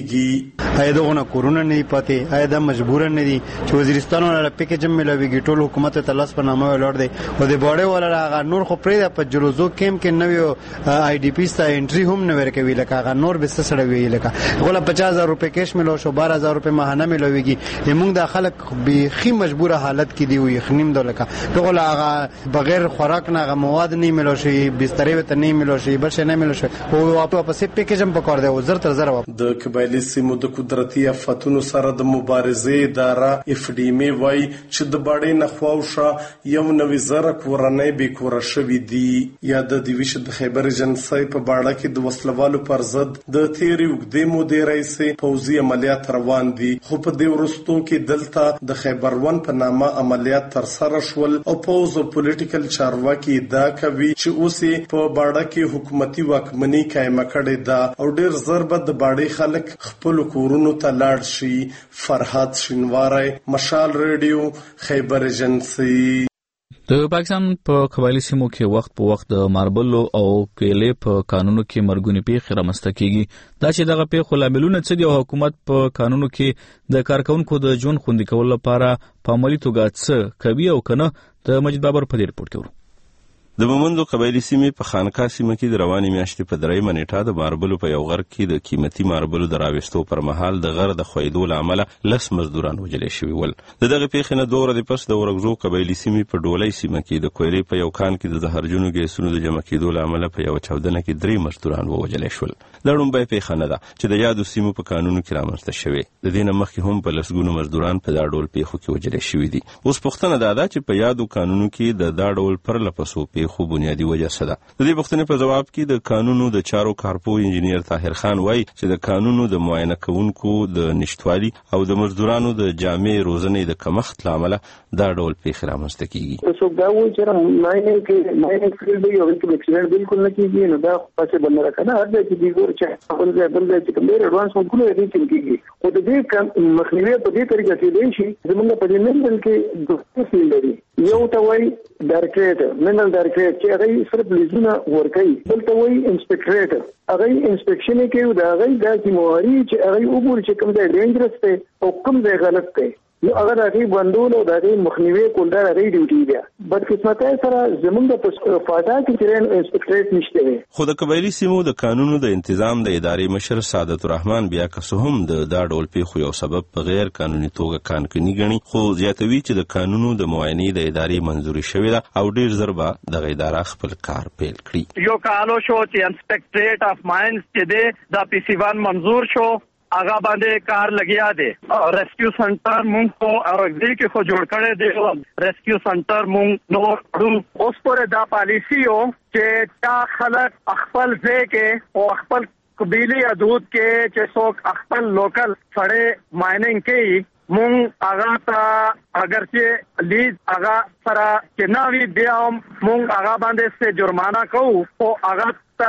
کیږي. اې دغه کورونه نه پاتې اې د مجبور نه دي چې وزیرستان ولا پیکیج ملويږي ټول حکومت ته لاس په نامه ولور دی او د باډې ولا هغه نور خو پرې په جلوزو کېم کې نو آی ډي پی ستا انټری هم نه ورکوي لکه هغه نور به سره وی لکه غولا 50000 روپے کیش ملو شو 12000 روپے ماهانه ملويږي موږ د خلک به خي مجبوره حالت کې دی وي خنیم دلکه دغه هغه بغیر خوراک نه هغه مواد نه ملو شي بسترې وته نه ملو شي بل څه نه ملو شي او واپس پیکیج هم پکور دی وزر تر زره د قبایلی سیمو د قدرتي آفتونو سره د مبارزې اداره اف ډي ام وای چې د باډې نخواوشه یو نوې زره کورنۍ به کور شوې دي یا د دیویش د خیبر ایجنسی په باډه کې د وسلوالو پر ضد د تیری وګدې مودې رئیس پوځي عملیات روان دي خو په دې ورستو کې دلته د خیبر ون په نامه عملیات تر سره شول او پوز او پولیټیکل چارواکي دا کوي چې اوسې په باډه کې حکومتي واکمنۍ قائم کړي دا او ډیر ضربت د باډې خلک خپل کورونو ته لاړ شي. فرحات شینواری مشال ریډیو خیبر ایجنسی. د پاکستان په قبایلی سیمو کې وخت په وخت د ماربل او کېلې په قانونو کې مرګونی پیښې رامنځته کیږي. دا چې دغه پیښو لاملونه څه دي او حکومت په قانونو کې د کارکونکو د ژوند خوندي کولو لپاره په عملي توګه څه کوي او کنه د مجید بابر په دې رپورټ کې ورو. د مومندو قبایلی سیمې په خانقاه سیمه کې د روانې میاشتې په 3 نیټه د ماربلو په یو غر کې د قیمتي ماربلو د راوستو پر مهال د غر د خویدو له امله 10 مزدوران وژل شوي ول. دغه پیښې نه 2 ورځې پس د ورغزو قبایلی سیمې په ډولۍ سیمه کې د کویلې په یو کان کې د زهرجنو ګیسونو د جمع کېدو له امله په یو چاودنه کې 3 مزدوران وژل شول. دا لومړی پیښه نه ده چې د یادو سیمو په قانونو کې رامنځته شوې. د دې نه مخکې هم په لسګونو مزدوران په دا ډول پیښو کې وژل شوي دي. اوس پوښتنه ده چې په یادو قانونو کې د دا ډول پرلپسو پیښو بنیادي وجه څه ده. د دې پوښتنې په جواب کې د قانونو د چارو کارپو انجینیر طاهر خان وایي چې د قانونو د معاینه کوونکو د نشټوالي او د مزدورانو د جامع روزنې د کمښت له امله دا ډول پیښې رامنځته کیږي. څوک دا وایي چې مایننګ فیلډ یو اکسپیریمنټ بالکل نه کیږي نو دا پاسه بنره کنه هر ځای چې دی ګور چې خپل ځای چې کوم ډیر اډوانس مونږ لري چې کیږي او د دې مخنیوي په دې طریقه کې دی شي زمونږ په دې منځل کې دوه فیلډ لري یو ته وایي ډایرکټر منل ډایرکټر چې هغه صرف لیزونه ورکوي بل ته وایي انسپکټریټر هغه انسپکشن کوي دا هغه د مواري چې هغه وګوري چې کوم ځای ډینجرس دی او کوم ځای غلط دی نو اگر هغه بندول او د مخنیوي کول دا هغه ډیوټي دی بد قسمتۍ سره زمونږ په فاټا کې ترين انسپکټریټ نشته وي. خو د قبایلی سیمو د قانونو د تنظیم د ادارې مشر سعادت الرحمن بیا که څه هم د دا ډول پیښو یو سبب په غیر قانوني توګه کانکني ګڼي خو زیاتوي چې د قانونو د معاینې د ادارې منځوري شوې ده او ډیر زربه د اداره خپل کار پیل کړي. یو کالو شو چې انسپکټریټ اف ماینز چې د پی سی 1 منظور شو آغا باندې کار لګیا دی. ریسکیو سنټر مونږ کو اورګدی کې خو جوړ کړی دی ریسکیو سنټر مونږ نو کړو اوس پر دا پالیسی او چې تا خلک خپل ځای کې او خپل قبیلی حدود کې چې څوک خپل لوکل سړی مایننګ کوي مونږ هغه ته اگر چې لیز هغه سره چې ناوی بیا مونږ هغه باندې څه جرمانه کوو او هغه ته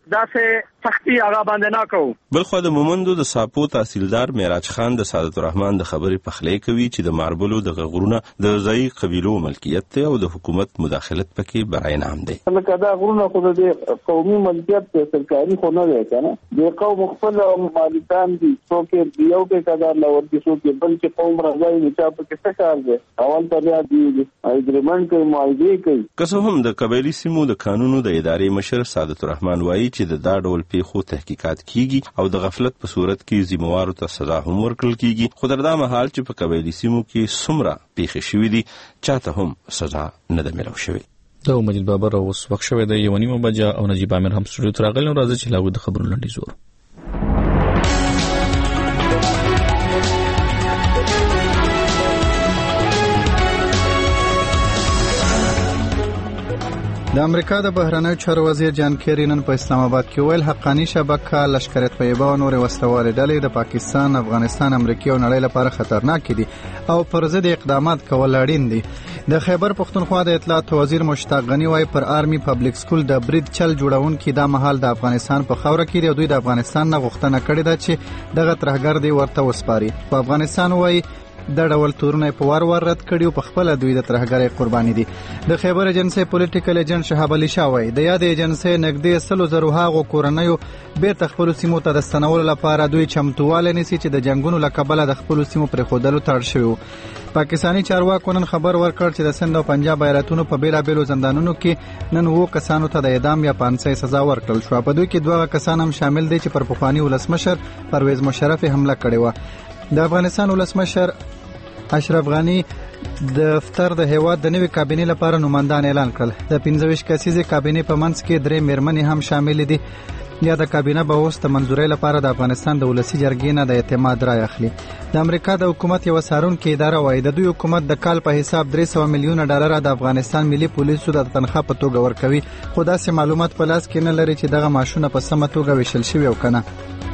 داسې سختي هغه باندې نه کوو. بلخو د مومندو د ساپو تحصیلدار معراج خان د سعادت الرحمن د خبرې پخلی کوي چې د ماربلو د غغورونه د ځای قبیلو ملکیت دی او د حکومت مداخلت پکې برای نام دی. لکه دا غرونه خو د قومي ملکیت سرکاري خو نه دی کنه، د قوم خپل مالکان دي، څوک یو کې کډار لور دي، څوک بل چې قوم راځي نو چا په کې څه کار دی، اول ته بیا دی اګریمنټ کوي، معاهده کوي. که هم د قبایلی سیمو د قانونو د ادارې مشر سعادت الرحمن وایي چې د دا ډول پیښو تحقیقات کیږي او د غفلت په صورت کې ذمہوارو ته سزا هم ورکړل کیږي، خو تر دا مهال چې په قبایلی سیمو کې څومره پیښې شوې دي چاته هم سزا نه ده ملو شوې. دا مجید بابر اوس وخت شوی دی 1:30 بجې او نجیب امیر هم سټوډیو ته راغلی، راځي چې لاغو د خبرونو لنډیز ورو. د امریکا د بهرنیو چارو وزیر جان کیری نن په اسلام آباد کې ویل حقانی شبکه لشکر طیبه او نور وسلوالې ډلې د پاکستان، افغانستان، امریکا او نړۍ لپاره خطرناک دي او پر ضد اقدامات کول اړین دي. د خیبر پختونخوا د اطلاعات وزیر مشتاق غنی وايي پر آرمي پبلک سکول د برید چل جوړونکو د محل د افغانستان په خوره کې دی، دوی د افغانستان نه غوښتنه کړې ده چې دغه ترهګر دی ورته وسپاري. په افغانستان وايي د ډول تورونه په وار رد کړي او په خپل دوی د ترهګرۍ قرباني دي. د خیبر ایجنسی پولیټیکل ایجنټ شهاب علي شاه وايي د یاد ایجنسی نږدې 100,000 هغو کورنیو بیرته خپل سیمو ته د ستنولو لپاره دوی چمتواله نیسي چې د جنگونو لکبله د خپل سیمو پر خودلو تړ شوی. پاکستانی چارواکو نن خبر ورکړ چې د سند او پنجاب ایالتونو په بیلابیلو زندانونو کې نن 9 کسانو ته د اعدام یا پانسۍ سزا ورکړل شو. په دوی کې 2 کسان هم شامل دي چې پر پخوانی ولسمشر پرویز مشرف حمله کړې و. د افغانستان ولسمشر اشرف غنی د دفتر د هیواد د نوې کابینې لپاره نوماندان اعلان کړل. د 15 کسیزې کابینې په منځ کې 3 میرمنې هم شامل دي. یا د کابینه به اوس د منځورۍ لپاره د افغانستان د ولسی جرګې نه د اعتماد رای اخلي. د امریکا د حکومت یو څارونکو اداره وايي د دوی حکومت د کال په حساب 300 میلیون ډالر د افغانستان ملي پولیسو د تنخواه په توګه ورکوي، خو داسې معلومات په لاس کې نه لري چې دغه معاشونه په سمه توګه ویشل شوي او کنه.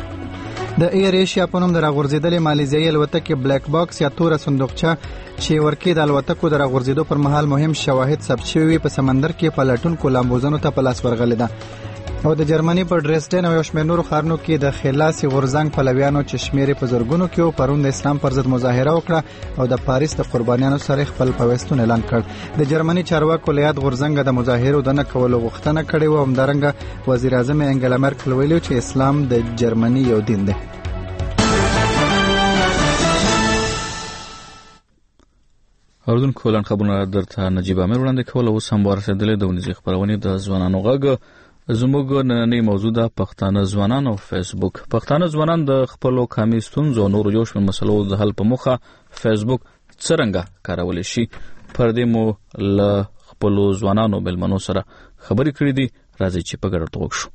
د ایر ایشیا په نوم د راغورځېدلې مالیزیایي الوتکې بلیک باکس یا تور صندوقچه چې ورکې د الوتکو د راغورځېدو پر مهال مهم شواهد ثبت شوي په سمندر کې پلټونکو لامبوزنو ته په لاس ورغلې ده. او د جرمني په ډریسډن او شمېر نورو ښارونو کې د خلاصي غورځنګ پلویانو چې شمېرې په زرګونو کې پرون د اسلام پر ضد مظاهره وکړه او د پاریس د قربانیانو سره خپل پیوستون اعلان کړ. د جرمني چارواکو له یاد غورځنګ د مظاهرو د نه کولو غوښتنه کړې و. همدارنګه وزیر اعظم انګلا مرکل ویلي چې اسلام د جرمني یو دین دی. اردن کولن خبرونه درته نجیب امیر وړاندې کول او سم ورسېدلې د ونیزي خبرونه د ځوانانو غږ. زموږ نننۍ موضوع د پښتانه ځوانان او فیسبوک. پښتانه ځوانان د خپل قومي ستونزو او نورو جوش مسلو د حل په موخه فیسبوک څرنګه کارول شي پر دې مو له خپل ځوانانو بلمنو سره خبرې کړې دي. راځي چې په ګډه وکړو.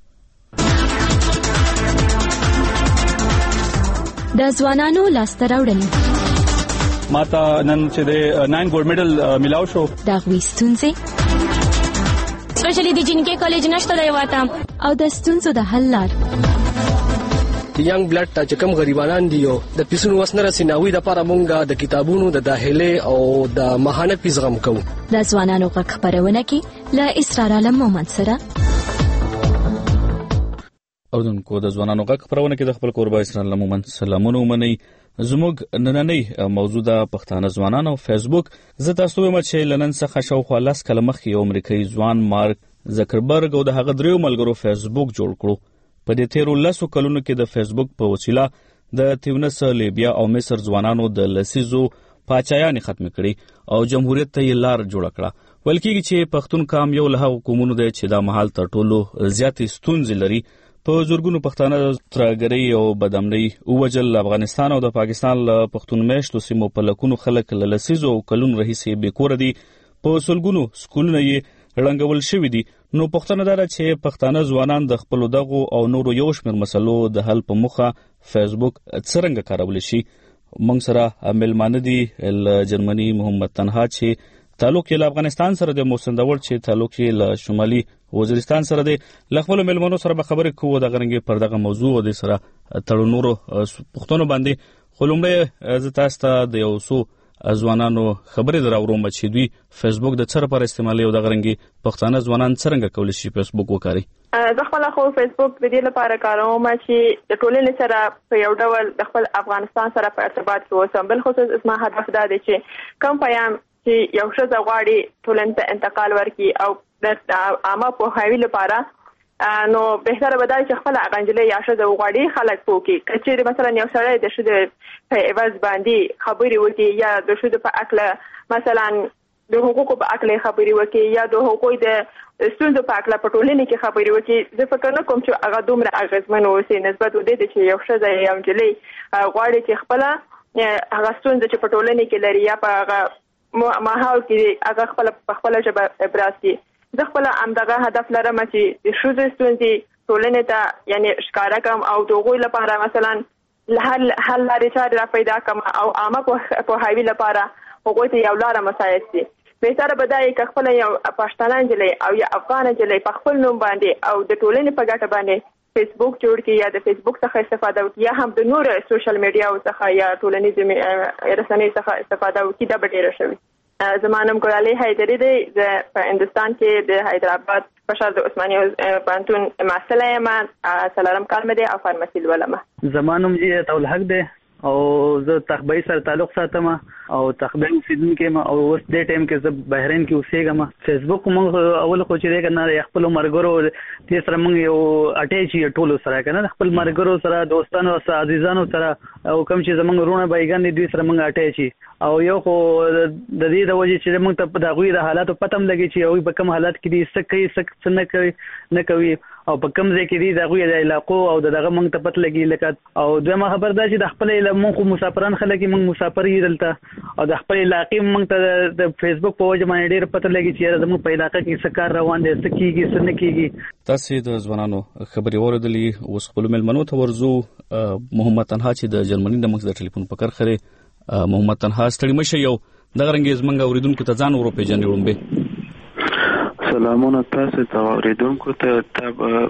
د ځوانانو لاسته راوړنې ماته نن چې د 9 ګولډ میډل ملاو شو. دا غوي ستونزې سپیشلی د جنکې کالج نشته دی واتم او د ستونزو د حل لار. ینګ بلډ ته چې کوم غریبانان دي او د پیسونو وسنه رسیناوي د لپاره مونږه د کتابونو د داخله او د ماهانه پیزغم کوو. د ځوانانو غږ خبرونه کې ل اسرار عالم مومند سره اردنکو د ځوانانو غږ خبرونه کې د خپل قربا اسرار عالم مومند سلامونه ومني. زموږ نننۍ موضوع د پښتانه ځوانان او فیسبوک. زه تاسو ته وایم چې لنن څخه شاوخوا 10 کاله مخکې یو امریکایي ځوان مارک زکربرګ او د هغه دریو ملګرو فیسبوک جوړ کړو. په دې تیرو 10 کلونو کې د فیسبوک په وسیله د تیونس، لیبیا او مصر ځوانانو د لسیزو پاچایانې ختم کړي او جمهوریت ته یې لار جوړ کړه. ویل کېږي چې پښتون قام یو له هغو قومونو دی چې دا مهال تر ټولو زیاتې ستونزې لري. په زورګونو پښتانه ترهګرۍ او بدامنۍ ووجل. افغانستان او د پاکستان له پښتون میشتو سیمو په لکونو خلک له لسیزو او کلونو راهیسې بېکوره دي. په سلګونو سکولونه یې ړنګول شوي دي. نو پوښتنه دا ده چې پښتانه ځوانان د خپلو دغو او نورو یو شمېر مسلو د حل په موخه فیسبوک څرنګه کارولی شي. موږ سره میلمانه دي له جرمني محمد تنها چې تعلق یې له افغانستان سره د موسندور چې تعلق یې له شمالي وزیرستان سره دی. له خپلو میلمنو سره به خبرې کوو د غرنګې پر دغه موضوع او د سره تړو نورو پوښتنو باندې. خو لومړی زه تاسو ته د یو څو ځوانانو خبرې دراوروم چې دوی فیسبوک د څه لپاره استعمالوي او د غرنګي پښتانه ځوانان څنګه کولی شي فیسبوک وکاري. زه خپل خو فیسبوک د دې لپاره کاروم چې د ټولنې سره په یو ډول د خپل افغانستان سره په ارتباط کې اوسم. بل خصوص اسما هدف دا دی چې کوم پیغام چې یو ښځه غواړي ټولنې ته انتقال ورکړي او د عامه پوهاوي لپاره نو بهتره به دا چې خپل اغنجلې یا ښځه غواړي خلک پوکي چې مثلا یو سړی د ښځې په عوض باندې خبرې وکړي یا د ښځې په اکله مثلا د حقوقو په اکله خبرې وکړي یا د حقوقو د ستونزو په اکله په ټولنې کې خبرې وکړي. زه فکر نه کوم چې هغه دومره اغېزمن اوسي نسبت ودې چې یو ښځه یا نجلۍ غواړي چې خپل هغه ستونزې چې په ټولنې کې لري یا په هغه ماحول کې هغه خپل ژبه ابراز کړي. زه خپل همدغه هدف لرم چې د ښځو ستونزې ټولنې ته یعنی ښکاره کړم او د هغوی لپاره مثلا حل لارې چارې را پیدا کړم او عامه پوهاوي لپاره هغوی ته یو لاره مساعد شي. بهتره به دا یې که خپله یو پښتانه نجلۍ او یا افغانه نجلۍ په خپل نوم باندې او د ټولنې په ګټه باندې فیسبوک جوړ کړي یا د فیسبوک څخه استفاده وکړي یا هم د نورو سوشل میډیاو څخه یا ټولنیزو رسنیو څخه استفاده وکړي. دا به ډېره ښه وي. زما نوم ګلالۍ حیدري دی. زه په هندوستان کې د حیدرآباد په ښار د عثماني پوهنتون محصله یم. 4 کال مې دی او فارمسي لولم. زما نوم طول حق دی او زه تخبئی سره تعلق ساتم او تخبئی اوسیدونکی یم او اوس دې ټایم کې زه بحرین کې اوسېږم. فیسبوک موږ اول خو چې دی که نه خپلو ملګرو دې سره موږ یو اټیچ یو ټولو سره که نه خپل ملګرو سره دوستانو سره عزیزانو سره او کوم چې زموږ وروڼه بایګان دي دوی سره موږ اټیچ او یو خو د دې د وجې چې موږ ته د هغوی د حالاتو پته هم لګي چې هغوی په کوم حالات کې دي څه کوي څه نه کوي او په کوم ځای کې دي د هغوی د علاقو او دغه موږ ته پته لګي لکه او دویمه خبر دا چې د خپل موږ خو مسافران خلک موږ مسافر یو دلته او د خپل علاقې موږ ته د فیسبوک په وجه باندې ډېر پته لګي چې زموږ په علاقه کې څه کار روان دی څه کیږي څه نه کیږي. تاسې د ځوانانو خبرې واورېدلې. اوس خپلو مېلمنو ته ورځو. محمد تنها چې د جرمني د موږ د ټلیفون په کرخرې. محمد تنها ستړي مشه یو دغه رنګ زمونږ اوریدونکو ته ځان وروپېژنې وړومبې. سلامونه تاسو ته اوریدونکو ته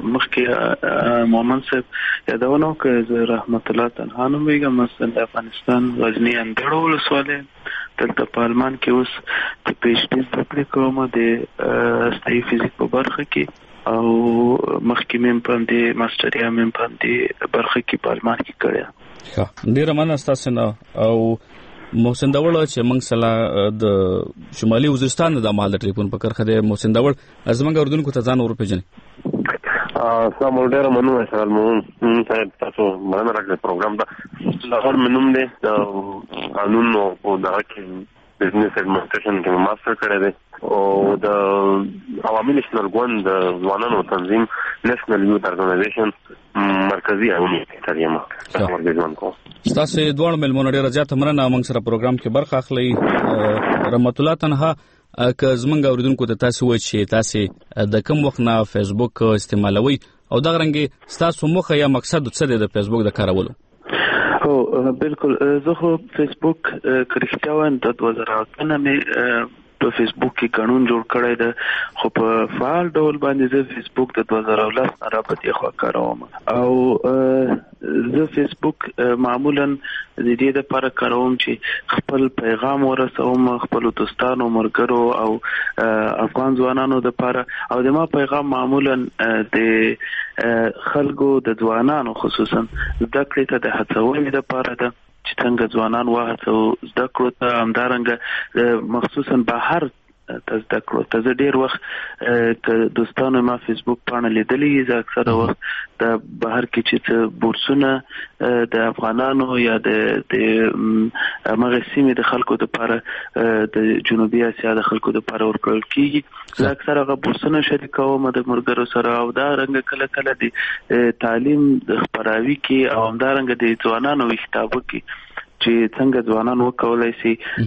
مخکې محمد صاحب یادونه وکړه. زه رحمت الله تنها نومېږم. مثلا د افغانستان غزني اندړ ولسوالۍ دلته په آلمان کې اوس د پی ایچ ډي زده کړې کوم د استایي فزیک په برخه کې او مخکې مې په دې ماسټریا مې په دې برخه کې په آلمان کې کړې. ډېره مننه ستاسو نه. او محسن داوړ چې موږ سره د شمالي وزیرستان د مال د ټلیفون په کرخه دی. محسن داوړ زموږ اوریدونکو ته ځان وروپېژنئ. السلام علیکم. مننه سلام تاسو مننه راکړه پروګرام دا لاهور منوم دی د قانون او د بزنس ایڈمنسټریشن کې ماستر کړی دی او د عوامي نېشنل ګوند د ځوانانو تنظیم نېشنل یوث ارګنایزیشن مرکزی عوامي ترجمه ورګزون کو. تاسو دوه ملمنو ډیره زیاته مننه موږ سره پروګرام کې برخه اخلي. رحمت الله تنها که زمونږ اوریدونکو ته تاسو وایي چې تاسو د کوم وخت نه فیسبوک استعمالوي او دا رنګ تاسو موخه یا مقصد څه دی د فیسبوک د کارولو؟ او بالکل زه خو فیسبوک کرښتیا وایم د 2008 مې په فیسبوک کې قانون جوړ کړی دی خو په فعال ډول باندې زه فیسبوک د 2010 را پدې خوا کاروم او زه فیسبوک معمولا د دې لپاره کاروم چې خپل پیغام ورسوم خپل دوستانو مرګرو او افغان ځوانانو لپاره او د ما پیغام معمولا د خلکو د ځوانانو خصوصا زده کړې ته د هڅونې لپاره ده چې څنګه ځوانان وهڅو زده کړو ته همدارنګه مخصوصا بهر ته زده کړو ته زه ډېر وخت که دوستانو ما فیسبوک پاڼه لیدلې زه اکثره وخت د بهر کې چې څه بورسونه د افغانانو یا د همغه سیمې د خلکو دپاره د جنوبي اسیا د خلکو دپاره ورکړل کېږي. زه اکثره هغه بورسونه شریکوم د ملګرو سره او دا رنګه کله کله د تعلیم د خپراوي کې او همدارنګه د ځوانانو ویښتابه کې چې څنګه ځوانان وکولای شي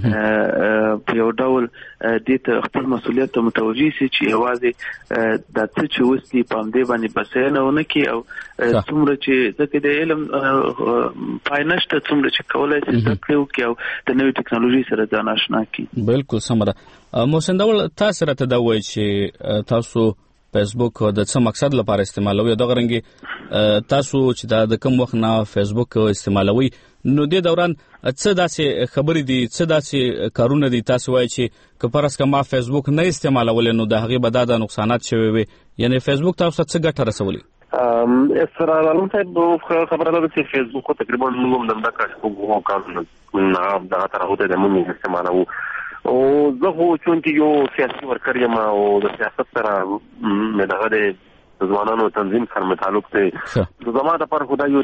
په یو ډول دې ته خپل مسؤلیت ته متوجي شي چې یوازې د څه چې اوس دي په همدې باندې بسنه ونه کړي او څومره چې ځکه د علم پای نشته څومره چې کولای شي زده کړي وکړي او د نوې ټکنالوژي سره ځان آشنا کړي. بالکل سم ده. محسن داوړ تاسو راته دا وایي چې تاسو فیسبوک د څه مقصد لپاره استعمالوي دا غرنګي تاسو چې د کوم وخت نه فیسبوک استعمالوي نو د دوران څه داسې خبرې دي څه داسې کارونه دي تاسو وایي چې کپرس کما فیسبوک نه استعمالول نو د هغه بد د نقصانات شوي وي یعنی فیسبوک تاسو څه ګټه رسولي اسرائیل صاحب خبره ده چې فیسبوک تقریبا موږ هم د کارو کارونه نه دا تر هغه د موږ استعمالو او زه خو چې یو سیاسي ورکر یم او د سیاست سره مې دغه د ځوانانو تنظیم سره تعلق دی زما د پر خدای یو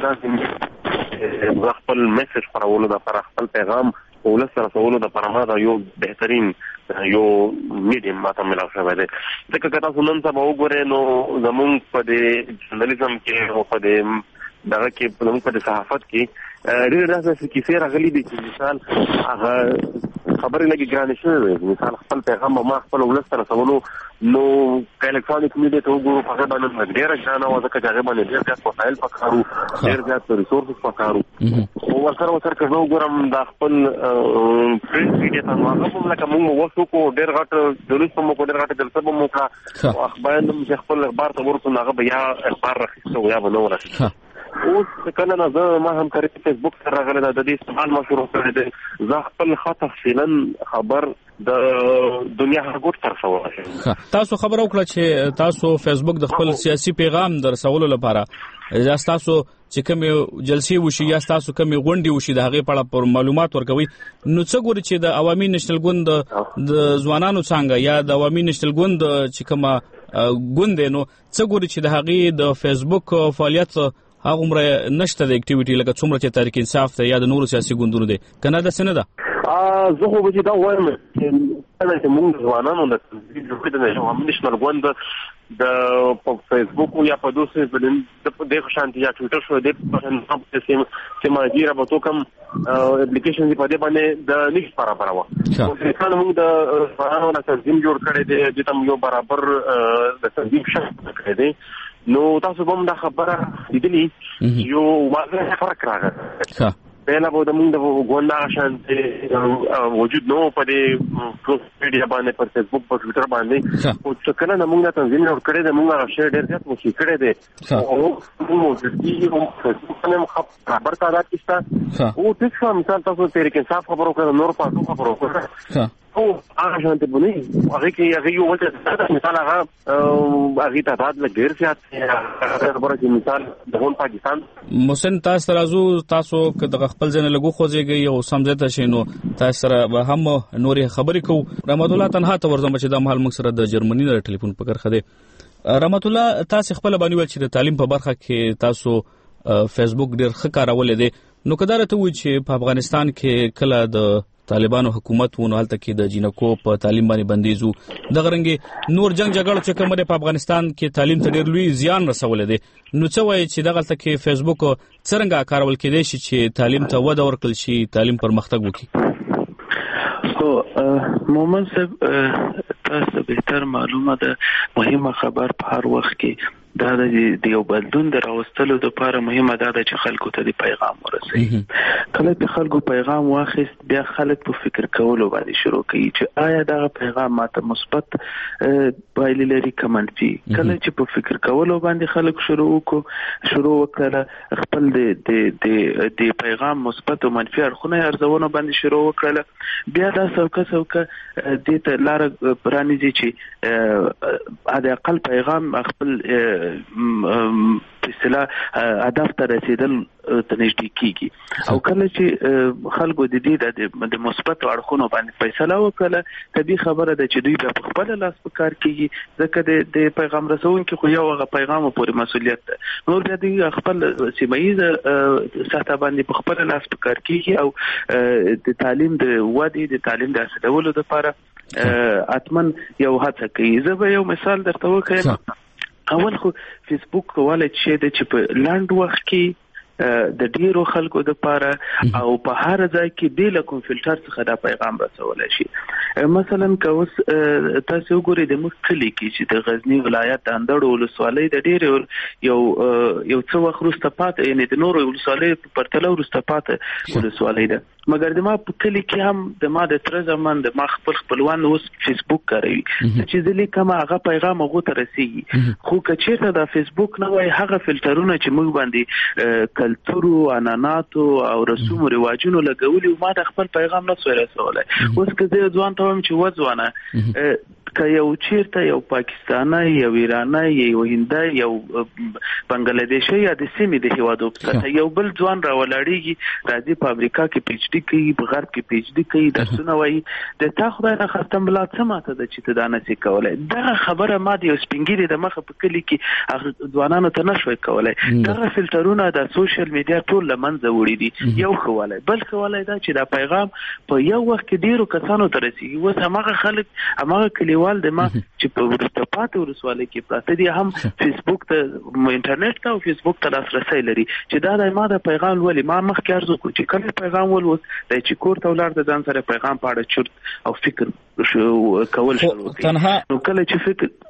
داسې خپل میسج خپرولو د پر خپل پیغام ولسره رسولو د پر ما دا یو بهترین یو میډیم ماته ملاو شوی دی ځکه که تاسو نن سبا وګورئ نو زمونږ په د ژورنالیزم کې او په د دغه کې زمونږ په د صحافت کې ډېر داسې کیسې راغلي دي چې مثال هغه خبرې لږې ګرانې شوې وي مثال خپل پیغام ما خپل ولس ته رسولو نو که الکترونیک میډیا ته وګورو په هغه باندې ډېره ګرانه وه ځکه چې هغې باندې ډېر زیات وسایل پکار وو ډېر زیات ریسورسز پکار وو او ورسره که زه وګورم دا خپل پرنټ میډیا ته نو هغه هم لکه موږ وخت وکړو ډېر غټ جلوس به مو وکړو ډېر غټه جلسه به مو وکړه او اخبار هم چې خپل اخبار ته ورسو نو هغه به یا اخبار راخیسته او یا به نه ورخیسته اوس کله نه زه ما هم کاری فیسبوک سره راغلی د دې استعمال ما شروع کړی دی زه خپل تفصیلا خبر د دنیا هر ګوټ ته رسولی تاسو خبره وکړه چې تاسو فیسبوک د خپل سیاسي پیغام د رسولو لپاره یا تاسو چې کوم جلسې وشي یا تاسو کوم غونډې وشي د هغې په اړه پر معلومات ورکوي نو څه ګوري چې د عوامي نېشنل ګوند د ځوانانو څنګه یا د عوامي نېشنل ګوند چې کومه ګوند نو څه ګوري چې د هغې د فیسبوک فعالیت هغه عمره نشته د اکټیویټي لکه څومره چې تحریک انصاف ته یا د نورو سیاسي ګوندونو دی کنه دا څه نه ده زه خو به چې دا وایم چې موږ ځوانانو د تنظیم جوړ کړی د عوامي نېشنل ګوند د فیسبوک یا په دوسرې د خوشانتي یا ټویټر شو د سیماجي رابطو کم اپلیکیشن دی په دې باندې د نش برابر و او ځکه موږ د ځوانانو د تنظیم جوړ کړی دی چې تم یو برابر د تنظیم شخص کړی دی نو تاسو هم دا خبره لیدلې یو واضح فرق راغی پهلا به د موږ د ګوند شانتي وجود نو په دې سوشل میډیا باندې پر فیسبوک پر ټویټر باندې او چې کله موږ د تنظیم جوړ کړی دی موږ شیر ډېر زیات مو کړی دی او موږ د دې فیسبوک باندې خبر تعداد کیسه او څه مثال تاسو تحریک انصاف خبرو کړو نور پاتو خبرو کړو او هغه شانتي بني هغه کې هغه یو ولته مثال هغه تعداد لګیر زیات خبره چې مثال د هون پاکستان محسن تاسو تاسو د خپل ځنه لګو خوځيږي او سمځته شینو تاسو سره به هم نورې خبرې کوو رحمت الله تنها ته ورځم چې د مهال موږ سره د جرمني نه ټلیفون پکړ خده رحمت الله تاسو خپل باندې ول چې د تعلیم په برخه کې تاسو فیسبوک ډېر ښه کارول دي نو کدارته وي چې په افغانستان کې کله د طالبانو حکومت ونه حالت کې د جنکو په تعلیم باندې بندیزو د غرنګي نور جنگ جګړه چې کومه په افغانستان کې تعلیم ته ډېر لوی زیان رسول دي نو څه وایي چې دغه تل کې فیسبوک څنګه کارول کېدای شي چې تعلیم ته وده ورکړل شي تعلیم پرمختګ وکړي خو مومن صاحب تاسو بهتر معلومه ده مهمه خبر په هر وخت کې دا د یو بدلون د راوستلو لپاره مهمه ده چې خلکو ته د پیغام ورسوي کله چې خلکو پیغام واخیست بیا خلک په فکر کولو باندې شروع کوي چې آیا دا پیغام ماته مثبت پایلې لري که منفي کله چې په فکر کولو باندې خلک شروع وکړه خپل د پیغام مثبت او منفي اړخونه ارزونه باندې شروع وکړه بیا دا څوکه د ته لار پرانیزي چې د اقل پیغام خپل اصطلاح هدف ته رسیدل ته نږدې کیږي او کله چې خلکو د دې د مثبت اړخونو باندې فیصله وکړه طبیعي خبره ده چې دوی بیا په خپل لاس په کار کیږي ځکه د پیغام رسونکو خو یو هغه پیغام پورې مسؤلیت ده نور بیا د خپل سیمایي ساحه باندې په خپل لاس په کار کیږي او د تعلیم د ودې د تعلیم د اصلولو لپاره اتمن یو هڅه کوي زه به یو مثال درته وکړم اول خو فیسبوک کولای شي چې په لاند وخت کې د ډیرو خلکو د پاره او په هر ځای کې د لکم فلټر څخه دا پیغام رسولای شي مثلا که اوس تاسو وګورئ د مخکلي کې چې د غزنی ولایت د اندړو ولسوالۍ د ډیر یو څو وخت وروسته پاتې یعنی د نورو ولسوالۍ په پرتله وروسته پاتې ولسوالۍ ده مګر د ما په کلی کې هم د ما د تر زمان د ما خپلوان اوس فیسبوک کاروي چې د لیکم هغه پیغام هغه ته رسیږي خو کچېرته د فیسبوک نه وای هغه فلټرونه چې موږ باندې کلچر او عنعنات او رسوم او رواجونو لګولي ما د خپل پیغام نه سوي رسولای اوس که ځوان ته هم چې وځوانه که یو چیرته یو پاکستانی یو ایرانی یو هندی یو بنگلادیشي یا د سیمې د هیوادو په یو بل ځوان راولاړیږي راځي په امریکا کې پی ایچ ډی کوي په غرب کې پی ایچ ډی کوي درسونه وایي د تا خدای نه ختم بلا څه ماته د چې ته دا نه سي کولای دا خبره ما د سپینګری د مخه په کلی کې ځوانانو ته نشوي کولای دا فلټرونه د سوشل میډیا ټول لمنځه وړي دي یو خوالای بل خوالای دا چې دا پیغام په یو وخت کې ډیرو کسانو ته رسیږي اوس هغه خلک هغه کلیوال د ما چې په ورستپات ورسواله کې پراته دي هم فیسبوک ته انټرنیټ ته او فیسبوک ته لاسرسي لري چې دا د ما د پیغام ولې ما مخکې ارزو کو چې کله پیغام ولوس د چې کور ته ولر د ځان سره پیغام پاړه چورت او فکر کول شروع تنها نو کله چې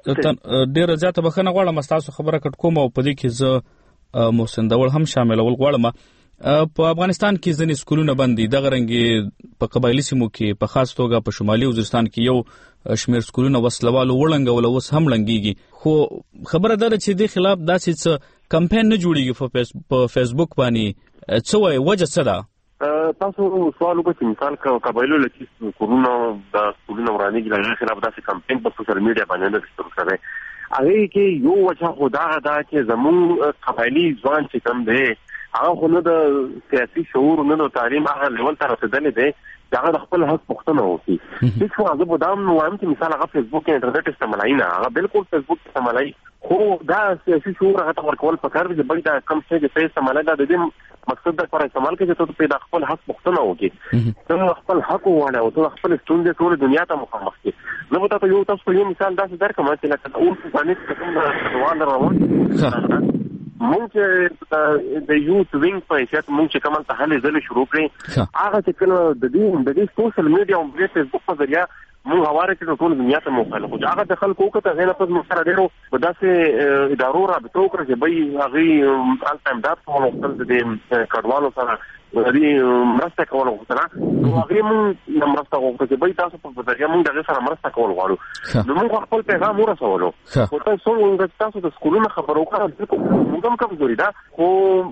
فکر ډیر زیاته بخنه غواړم تاسو خبره کټ کوم او په دې کې زه محسن دول هم شاملول غواړم په افغانستان کې ځینې سکولونه بندي د غرنګي په قبایلی سیمو کې په خاص توګه په شمالي وزیرستان کې یو شمیر سکولونه وسلوالو وړنګول اوس هم لنګيږي خو خبره ده چې د خلاف داسې څه کمپاین نه جوړیږي په فیسبوک باندې څه وایي وجه څه ده تاسو سوال وکړئ مثال قبایلو لکه کورونه د سکولونو ورانیږي د خلاف داسې کمپاین په سوشل میډیا باندې شروع کړي هغه کې یو وجه خدا دا چې زمون قبایلی ځوان چې کم دی هغه خو نه د سیاسي شعور نه د تعلیم هغه لیول ته رسیدلې دی چې هغه خپل حق پوښتنه وکړي هیڅ خو هغه په دام وایم چې مثال هغه فیسبوک انټرنیټ استعمالای نه هغه بالکل فیسبوک استعمالای خو دا سیاسي شعور هغه ته ورکول پکار دي بلکې دا کم څه چې استعمالای دا د دې مقصد د پر استعمال کې چې ته په خپل حق پوښتنه وکړي ته خپل حق وواړه او ته خپل ستونزې ټول دنیا ته مخامخ کړي نو ته یو تاسو یو مثال داسې درکم چې لکه اول باندې کوم سوال راوړم مونږ د یوت وینګ په حیثیت مونږ چې کومه ته هلې ځلې شروع کړې هغه چې کله د دې سوشل میډیا او د فیسبوک په ذریعہ مونږ هواره کې ټول دنیا ته مخاله خو هغه د خلکو کته غیر په مسره ډیرو په داسې ادارو رابطو کړی چې به هغه آل ټایم دات په خپل د کډوالو سره ورې مرسته کول غوښتنه نو هغه مونږ مرسته غوښته چې به تاسو په ذریعہ مونږ دغه سره مرسته کول غواړو نو مونږ خپل پیغام ورسولو خو تاسو مونږ تاسو د سکولونو خبرو کړو مونږ هم کمزوري ده خو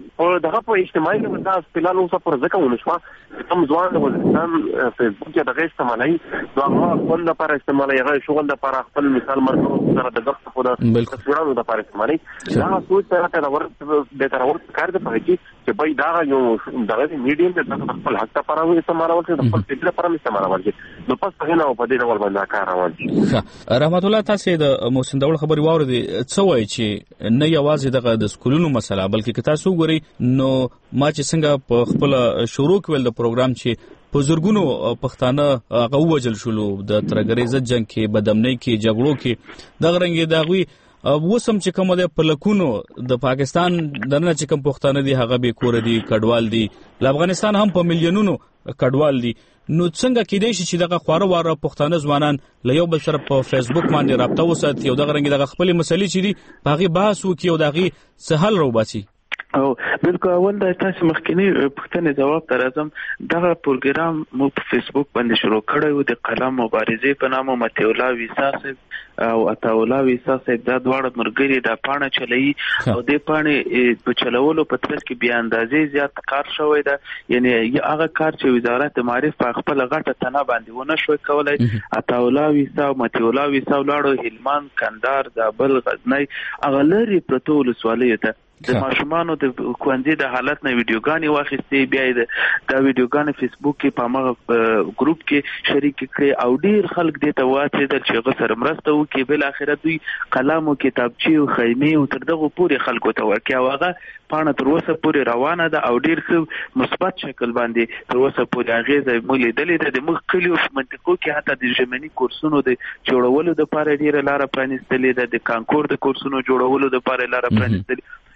دغه په اجتماعي کې دا سپیلانو څخه پر ځکه ونشو کوم ځوان د وزیرستان فیسبوک کې دغه استعمالي دغه خپل لپاره استعمالي هغه شغل لپاره خپل مثال مرکو سره د وخت په تصویرونو لپاره استعمالي دا سوچ سره ته د تراور کار د پاره چې به دا یو دغه میډیم د خپل حق لپاره استعمالول شي د خپل فکر لپاره استعمالول شي نو پس په نه په دې ډول باندې کار روان شي رحمت الله تاسو د محسن دول خبري واوري څه وایي چې نه یوازې د سکولونو مسله بلکې تاسو ګوري نو ما چې څنګه په خپل شروع کول د پروګرام چې په زورګونو پښتانه هغه وجل شول د ترګری ضد جنگ کې بدامنۍ کې جګړو کې د غرنګي داغوي وسم چې کوم د پلکونو د پاکستان دنه چې کوم پښتانه دي هغه به کور دي کډوال دي د افغانستان هم په میلیونونو کډوال دي نو څنګه کېدای شي چې دغه خواره واره پښتانه ځوانان له یو بل سره په فیسبوک باندې رابطه وساتي او دغه رنګ دغه خپل مسلې چې دي په هغه بحث وکړي او دغه سهل روباسي او بالکل اول د تاسو مخکنی پوښتنې جواب تر اعظم دغه پروګرام مو په فیسبوک باندې شروع کړی و د قلم مبارزې په نامه متي الله ویسا او عطا الله ویسا دا دواړه مرګري د پاڼه چلایي او د پاڼې په چلولو په تر کې بیا اندازې زیات کار شوی دا یعنی هغه کار چې وزارت معارف په خپل غټه تنه باندې ونه شوی کولای عطا الله ویسا او متي الله ویسا لاړو هلمند کندهار زابل غزنی هغه لري پروتو ولسوالۍ ته د ماشومانو د کوندې د حالت نه ویډیوګانې واخیستې بیا د ویډیوګانې فیسبوک کې په هغه ګروپ کې شریک کړي او ډیر خلک دې ته واچېدل چې هغه سره مرسته وکړي بل اخر دوی قلم او کتابچې او خیمې او تر دغه پورې خلکو ته ورکړي او هغه پاڼه تر اوسه پورې روانه ده او ډیر ښه مثبت شکل باندې تر اوسه پورې اغیزه موږ لیدلې ده د موږ کلیو په منطقو کې حتی د ژمني کورسونو د جوړولو لپاره ډیره لاره پرانیستلې ده د کانکور د کورسونو جوړولو لپاره لاره پرانیستلې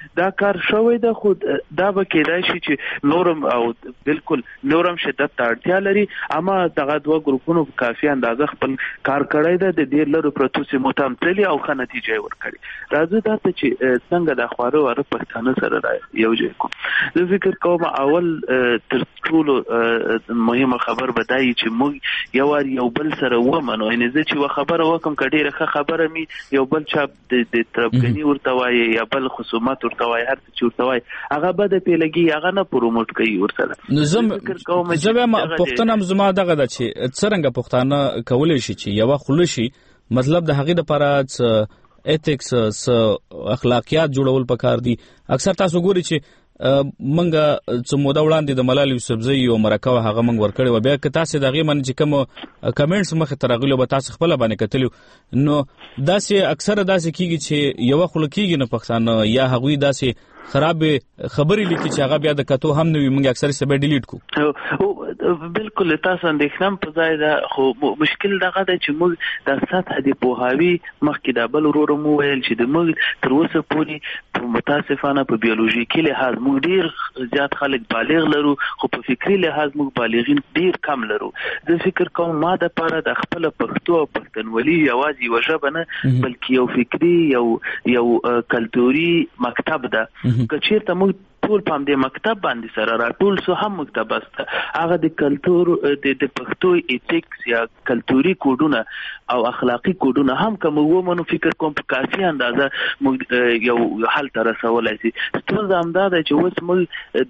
دا کار شوی د خود دا به کېدای شي چې نورم او بالکل نورم شدت ته اړتیا لري اما دغه دوه ګروپونو کافي اندازه خپل کار کړی ده د ډیر لرو پروتو سیمو ته تللی او ښه نتیجه ورکړي راځي دا چې څنګه د خوارو ور پښتانه سره یو ځای کوم زه فکر کوم اول تر ټولو مهمه خبر بدایي چې موږ یو بل سره ومنو ان زه چې خبره وکم کډیره ښه خبره می یو بل چا د تربګنی ورته وایي یا بل خصومت ورته وایي هر څه ورته وایي هغه بده پیلګي هغه نه پروموټ کوي ورسره نظم پښتنه زما دغه د چې څنګه پښتانه کولای شي چې یو خلشي مطلب د هغې لپاره ایتکس اخلاقیات جوړول پکار دي اکثر تاسو ګوري چې منګه چې مودا وړاندې د ملال یوسفزئی او مرکه هغه منګ ورکړی و بیا که تاسو دغه من چې کوم کمنټس مخه ترغلو به تاسو خپل باندې کتلو نو داسې اکثر داسې کیږي چې یو خلک کیږي نه پښتانه یا هغوی داسې خراب خبرې لیکي چې هغه بیا د کتو هم نه وي موږ اکثر سبا ډیلیټ کو بالکل تاسو اندېښنه په ځای ده خو مشکل دغه ده چې موږ د سطح د پوهاوی مخکې د بل ورو مو ویل چې د موږ تر اوسه پورې متاسفانه په بیولوژیکي لحاظ موږ ډیر زیات خلک بالغ لرو خو په فکری لحاظ موږ بالغین ډیر کم لرو زه فکر کوم ما د پاره د خپل پښتو او پښتونولي یوازې یو ژبه نه بلکې یو فکری یو کلتوري مکتب ده کچیرته موږ ټول په دې مکتب باندې سره راټول سو هم مکتب است هغه د کلتور د پښتو ایتیکس یا کلتوري کوډونه او اخلاقی کوډونه هم کوم ومنو فکر کوم په کافي اندازه موږ یو حل تر رسولای شي ستونزه هم دا چې اوس موږ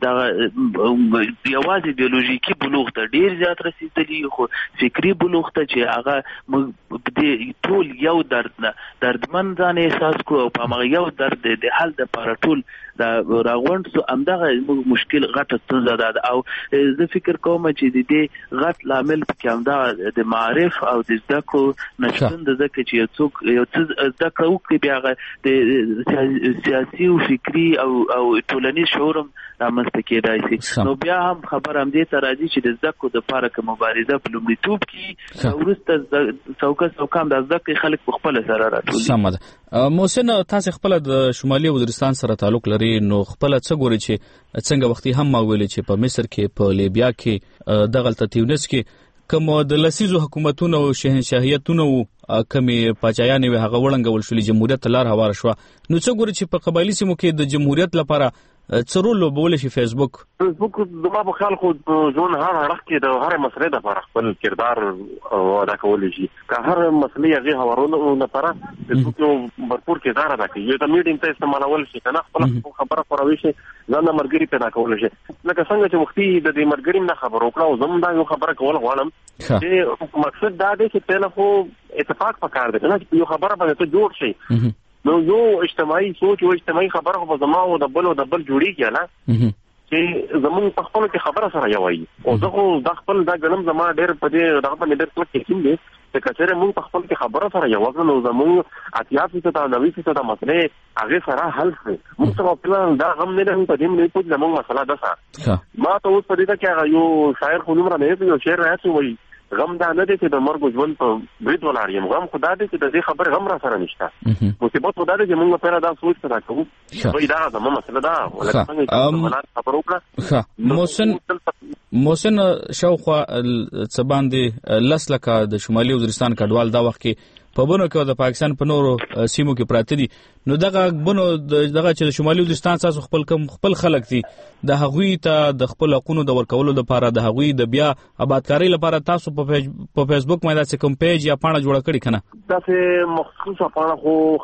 د یوازې بیولوژیکي بلوغ ته ډیر زیات رسیدلی خو فکری بلوغ ته چې هغه موږ د ټول یو دردمن ځان احساس کو او په هغه یو درد د حل د لپاره ټول دا راغوند سو امدغه مشکل غټه ستونزه ده او زه فکر کوم چې د دې غټ لامل کې همدا د معرف او د زده کړو نشتون د ځکه چې یو څه زده کړو کې بیا د سیاسي او فکری او ټولنیز شعور رامنځته کېدای شي نو بیا هم خبر هم دې ته راځي چې د زده کړو د لپاره کوم مبارزه په لومړیتوب کې ورسته څوکام د زده کړې خلک په خپل سره راټول سم ده محسن تاسو خپل د شمالي وزیرستان سره تعلق لري نو خپل څه ګوري چې څنګه وختي هم ما ویل چې په مصر کې په لیبیا کې دغه تیونس کې کوم د لسیزو حکومتونو او شهنشاهیتونو کمی پاچایان وی هغه وړنګول شو جمهوریت لار هوار شو نو څه ګوري چې په قبایلی سیمو کې د جمهوریت لپاره څرول لوبول شي فیسبوک زما په خیال خو ځون هر اړخ کې د هر مسلې د لپاره خپل کردار ادا کول شي که هر مسلې هغه هوارونه لپاره فیسبوک یو برپور کردار ادا کوي د میډیم ته استعمالول شي کنه خپل خبره خوروي شي ځان مرګري پیدا کول شي لکه څنګه چې مختي د دې مرګري نه خبر وکړه او زموږ دا یو خبره کول غواړم چې مقصد دا دی چې په لخوا اتفاق پکار دی کنه یو خبره باندې ته جوړ شي نو یو اجتماعي سوچ او اجتماعي خبره خو زما او د بل جوړیږي نه چې زمون په خپل کې خبره سره یوي او زه د خپل دا ګلم زما ډېر په دې دغه باندې ډېر څه کېم دي چې کچره مون په خپل کې خبره سره یو نو زمون اتیاف څه ته نوې څه ته مسله هغه سره حل کړي موږ څنګه خپل دا غم نه لرو په دې نه پوښتنه زمون مسله ده ما ته اوس په دې کې یو شاعر خو نومره نه یو شعر راځي وایي غم دا نه دی چې د مرګ ژوند په برید ولاړ یم غم خدا دې چې د دې خبر غم را سره نشته مصیبت خدا دې چې موږ په دا سوچ پیدا کوو وای دا زموږ مسله ده ولکه څنګه خبرو کړه محسن شاوخوا څه باندې لسلکه د شمالي وزیرستان کډوال دا وخت کې په بونو کې د پاکستان په نورو سیمو کې پراته دي نو دغه بونو دغه چې د شمالي وزیرستان تاسو خپل خلک دي د هغوی ته د خپل حقوقو د ورکولو لپاره د هغوی د بیا آبادکاري لپاره تاسو په فیسبوک باندې څه کوم پیج یا پاڼه جوړه کړی کنه تاسو مخصوصه پاڼه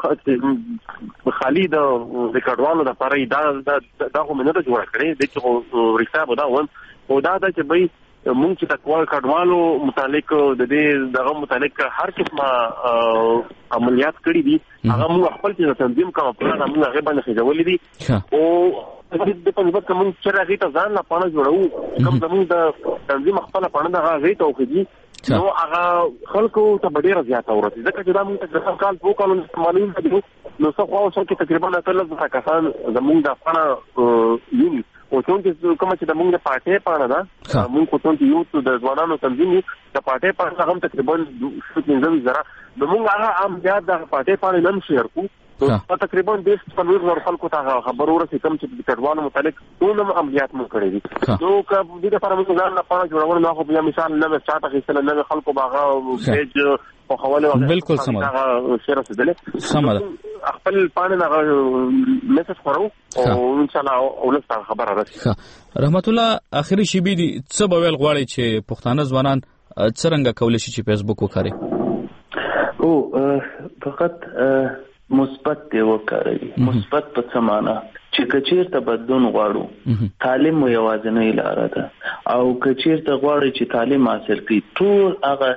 خو خالی د کډوالو لپاره دا خو منه جوړه کړې د چې ریساب دا ون او دا چې به مونږ چې تکوال کډوالو متعلق د دې دغه متعلق هر قسمه عملیات کړې دي هغه موږ خپل چې تنظیم کوو په هغه موږ هغه باندې خجولې دي او د په نسبت کوم چې راغی ته ځان لا پانه جوړو کوم زموږ د تنظیم خپل پانه دغه غي ته وخدي نو هغه خلکو ته ډیره زیاته ورته ځکه چې دا موږ تقریبا کال په کالو استعمالوي نو څو خو چې تقریبا اتل کسان زموږ د پانه یونی او څنګه کوم چې د موږ د پارټي پاڼه ده موږ کو څنګه یو د ځوانانو تنظیم د پارټي پاڼه هم تقریبا 15,000 د موږ هغه عام یاد د پارټي پاڼه نن شیر کو تقریبا 20 خلکو ته خبر ورسې کوم چې د کډوالو متعلق ټول عملیات مو کړی دي نو که دې لپاره موږ ځان لپاره جوړول نه خو بیا مثال نه چاته خېستل نه خلکو باغه پیج په حواله بالکل سم شیر رسیدلې سم خپل پانه میسج خورو او ان شاء الله ولسته خبره راشي رحمت الله اخري شی بي دي څه بویل غواړي چې پښتانه ځوانان څنګه کولای شي چې فیسبوک وکړي او فقط مثبت دی وکړي مثبت په څه معنا چې کچیر ته بدلون غواړو تعلیم یوازینۍ لار ده او کچیر ته غواړي چې تعلیم حاصل کړي ټول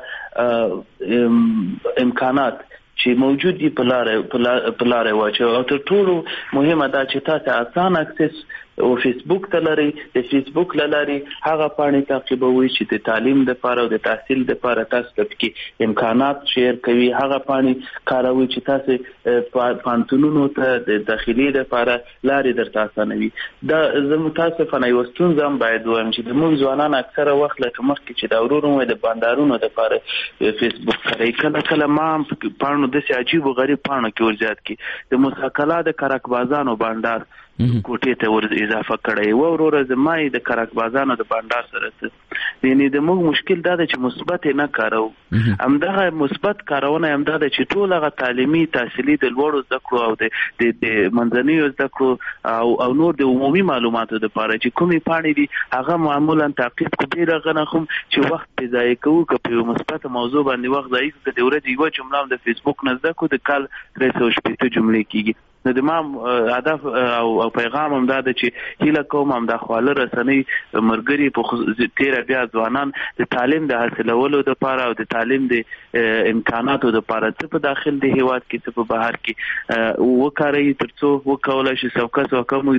هغه امکانات چې موجود دي په لارې واچو او تر ټولو مهمه ده چې تاسو آسان اکسس او فیسبوک ته لري د فیسبوک لاري هغه پاڼې تعقیبوي چې د تعلیم لپاره او د تحصیل لپاره تاسو ته امکانات شیر کوي هغه پاڼې کاروي چې تاسو پانتونونو ته د داخلي لپاره لاري درته اسانوي دا زموږ تاسو یو ستونزه باید وایم چې د موږ ځوانان اکثره وخت لکه مخکې چې د اورورو د بندرونو لپاره فیسبوک کوي کله ما پاڼو د سي عجیب او غریب پاڼو کې ورزيات کی د مساکلا د کرکبازانو بندر کوټې ته ور اضافه کړی و وروره زمای د کرکبازانو د بندر سره یعنی د موږ مشکل دا دی چې مثبت نه کارو همدغه مثبت کارونه همدا چې ټول هغه تعلیمي تحصیلي د لوړو زده کړو او د منځنیو زده کړو او نور د عمومي معلوماتو لپاره چې کومې پاڼې دي هغه معمولا تعقیب کوي رغنه خو چې وخت په ځای کوو که مثبت موضوع باندې وخت ځای کوي د ورځې یو جمله د فیسبوک نه زده کو د کال 360 جملې کیږي نو د ما هدف او پیغام هم دا دی چې هیله کوم هم د خواله رسنۍ مرګري په تیر بیا ځوانان د تعلیم د حاصلولو لپاره او د تعلیم د امکاناتو لپاره څه په داخل د هیواد کې څه په بهر کې وکړي ترڅو وکولای شي څوکس وکمو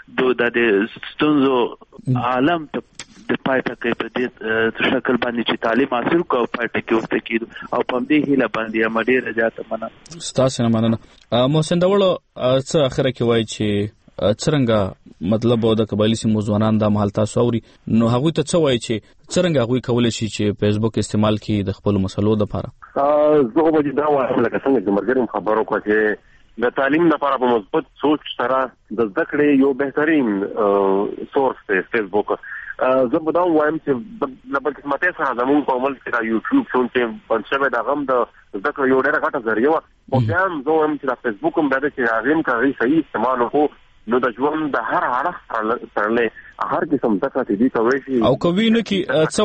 د ستونزو عالم ته د پایته کې په دې شکل باندې چې تعلیم حاصل کو او پایته کې وخت کې او په دې هیله باندې مډیر زیاته مننه ستاسو نه مننه محسن داوړو څه اخره کې وایي چې څنګه مطلب د قبایلی سیمو ځوانان د محل تاسو اوري نو هغه ته څه وایي چې څنګه هغه کولای شي چې فیسبوک استعمال کړي د خپل مسلو لپاره زه به دا وایم لکه څنګه چې مرګرم خبرو کوي چې د تعلیم لپاره په مثبت سوچ سره د زده کړې یو بهترین سورس دی فیسبوک زه به دا وایم چې د بلکې سره زموږ په عمل کې دا یوټیوب چې بنشبه د غم د زده کړې یو ډېر غټه ذریعہ او بیا هم زه وایم چې د فیسبوک هم دا چې هغه کوي صحیح استعمال وکړو نو د ژوند د هر اړخ سره هر قسم څه دي کوي او کوي نه کی څه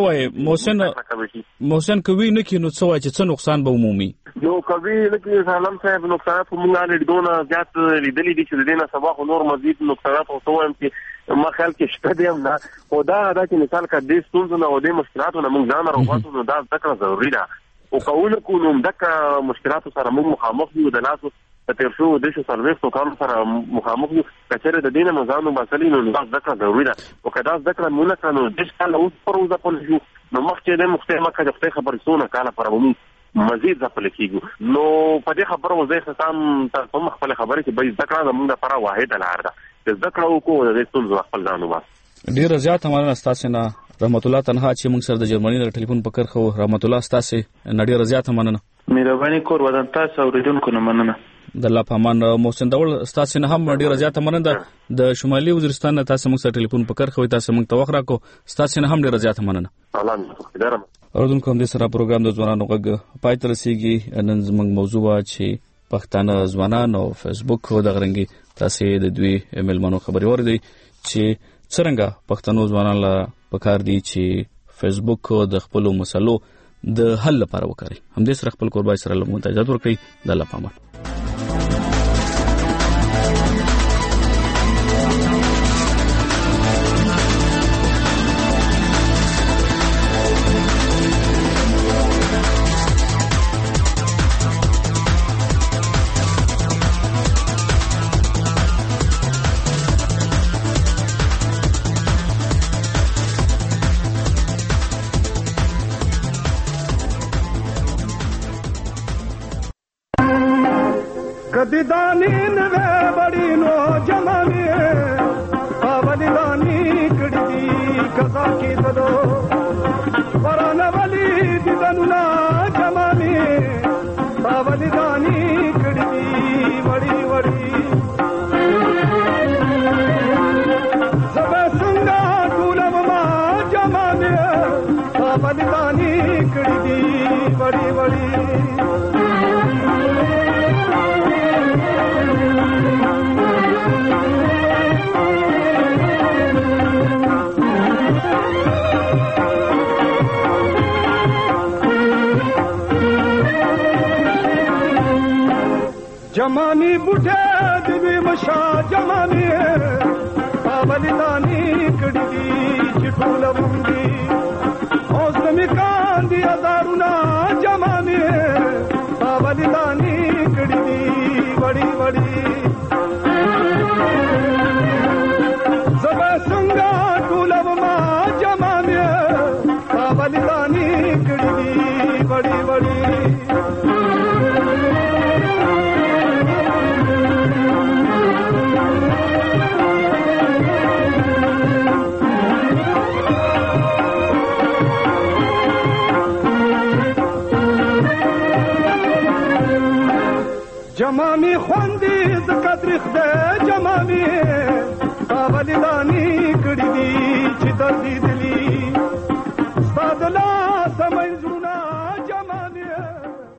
وای محسن کوي نه کی نو څه وای چې څه نقصان به عمومي نو کوي نه کی سلام صاحب نقصانات موږ نه لیدونه زیات لیدلې دي چې دینه سبا خو نور مزید نقصانات او څه وایم چې ما خیال کې شته دي هم نه او دا چې مثال کا د ستونزو نه او د مشکلاتو نه موږ ځان راوباسو نو دا ذکر ضروري ده او قول کو نو دغه مشکلاتو سره موږ مخامخ یو د لاسو تر څو د شو سرویسو کار سره مخامخ یو کچره د دینه مزانو باسلینو نو ذکر ضروري ده او کدا ذکر مونږ کنه د څه له پروزه پولیسو نو مخکې د مختلفه مکه د خبرې سونه کاله پر موږ مزید ځپل کیږي نو په دې خبرو وځي ختم تاسو خپل خبرې چې به ذکر زموږ لپاره واحد لار ده د ذکر او کو د ستونزو خپل ځانو واسه ډیر زیات هماره استاد نه رحمت الله تنها چې موږ سره د جرمني د ټلیفون په کار خو رحمت الله استاد نړۍ رضایت مننه مهرباني کور ودان تاسو اوریدونکو نه مننه د الله پامان محسن داوړ استاد نه هم ډیر زیات مننه د شمالي وزیرستان تاسو موږ سره ټلیفون په کار خو تاسو موږ ته وخت راکو استاد نه هم ډیر زیات مننه الله اوردونکو هم د سره پروګرام د ځوانانو غږ پای تر رسیدي نن زموږ موضوع چې پښتانه ځوانان او فیسبوک خو د غرنګي تاسو د دوی ایمیلمنو خبري ورده چې څنګه پښتنو ځوانان لا پکار دي چې فیسبوک د خپل مسلو د حل لپاره وکړي هم دې سره خپل قربای سره لمون ته اجازه ورکړي د الله پامان कदीदानी नवे बड़ी नो जमाने पावली दानी कड़ी कसा की दो परान वाली दिदनुना जमाने पावली दानी कड़ी बड़ी जमानी बुढ़े दिवी मशा जमानी पावलिदानी कड़ी चिटूलवुंदी हौसमी कांदी अदारुना जमानी पावलिदानी कड़ी बड़ी बड़ी जबे संगा टूलव मा जमानी पावलिदानी कड़ी बड़ी बड़ी जमानी خوندي د قدر خدای جمالي पावलिदानी कड़ी چې د دې دلی ستادلا سمې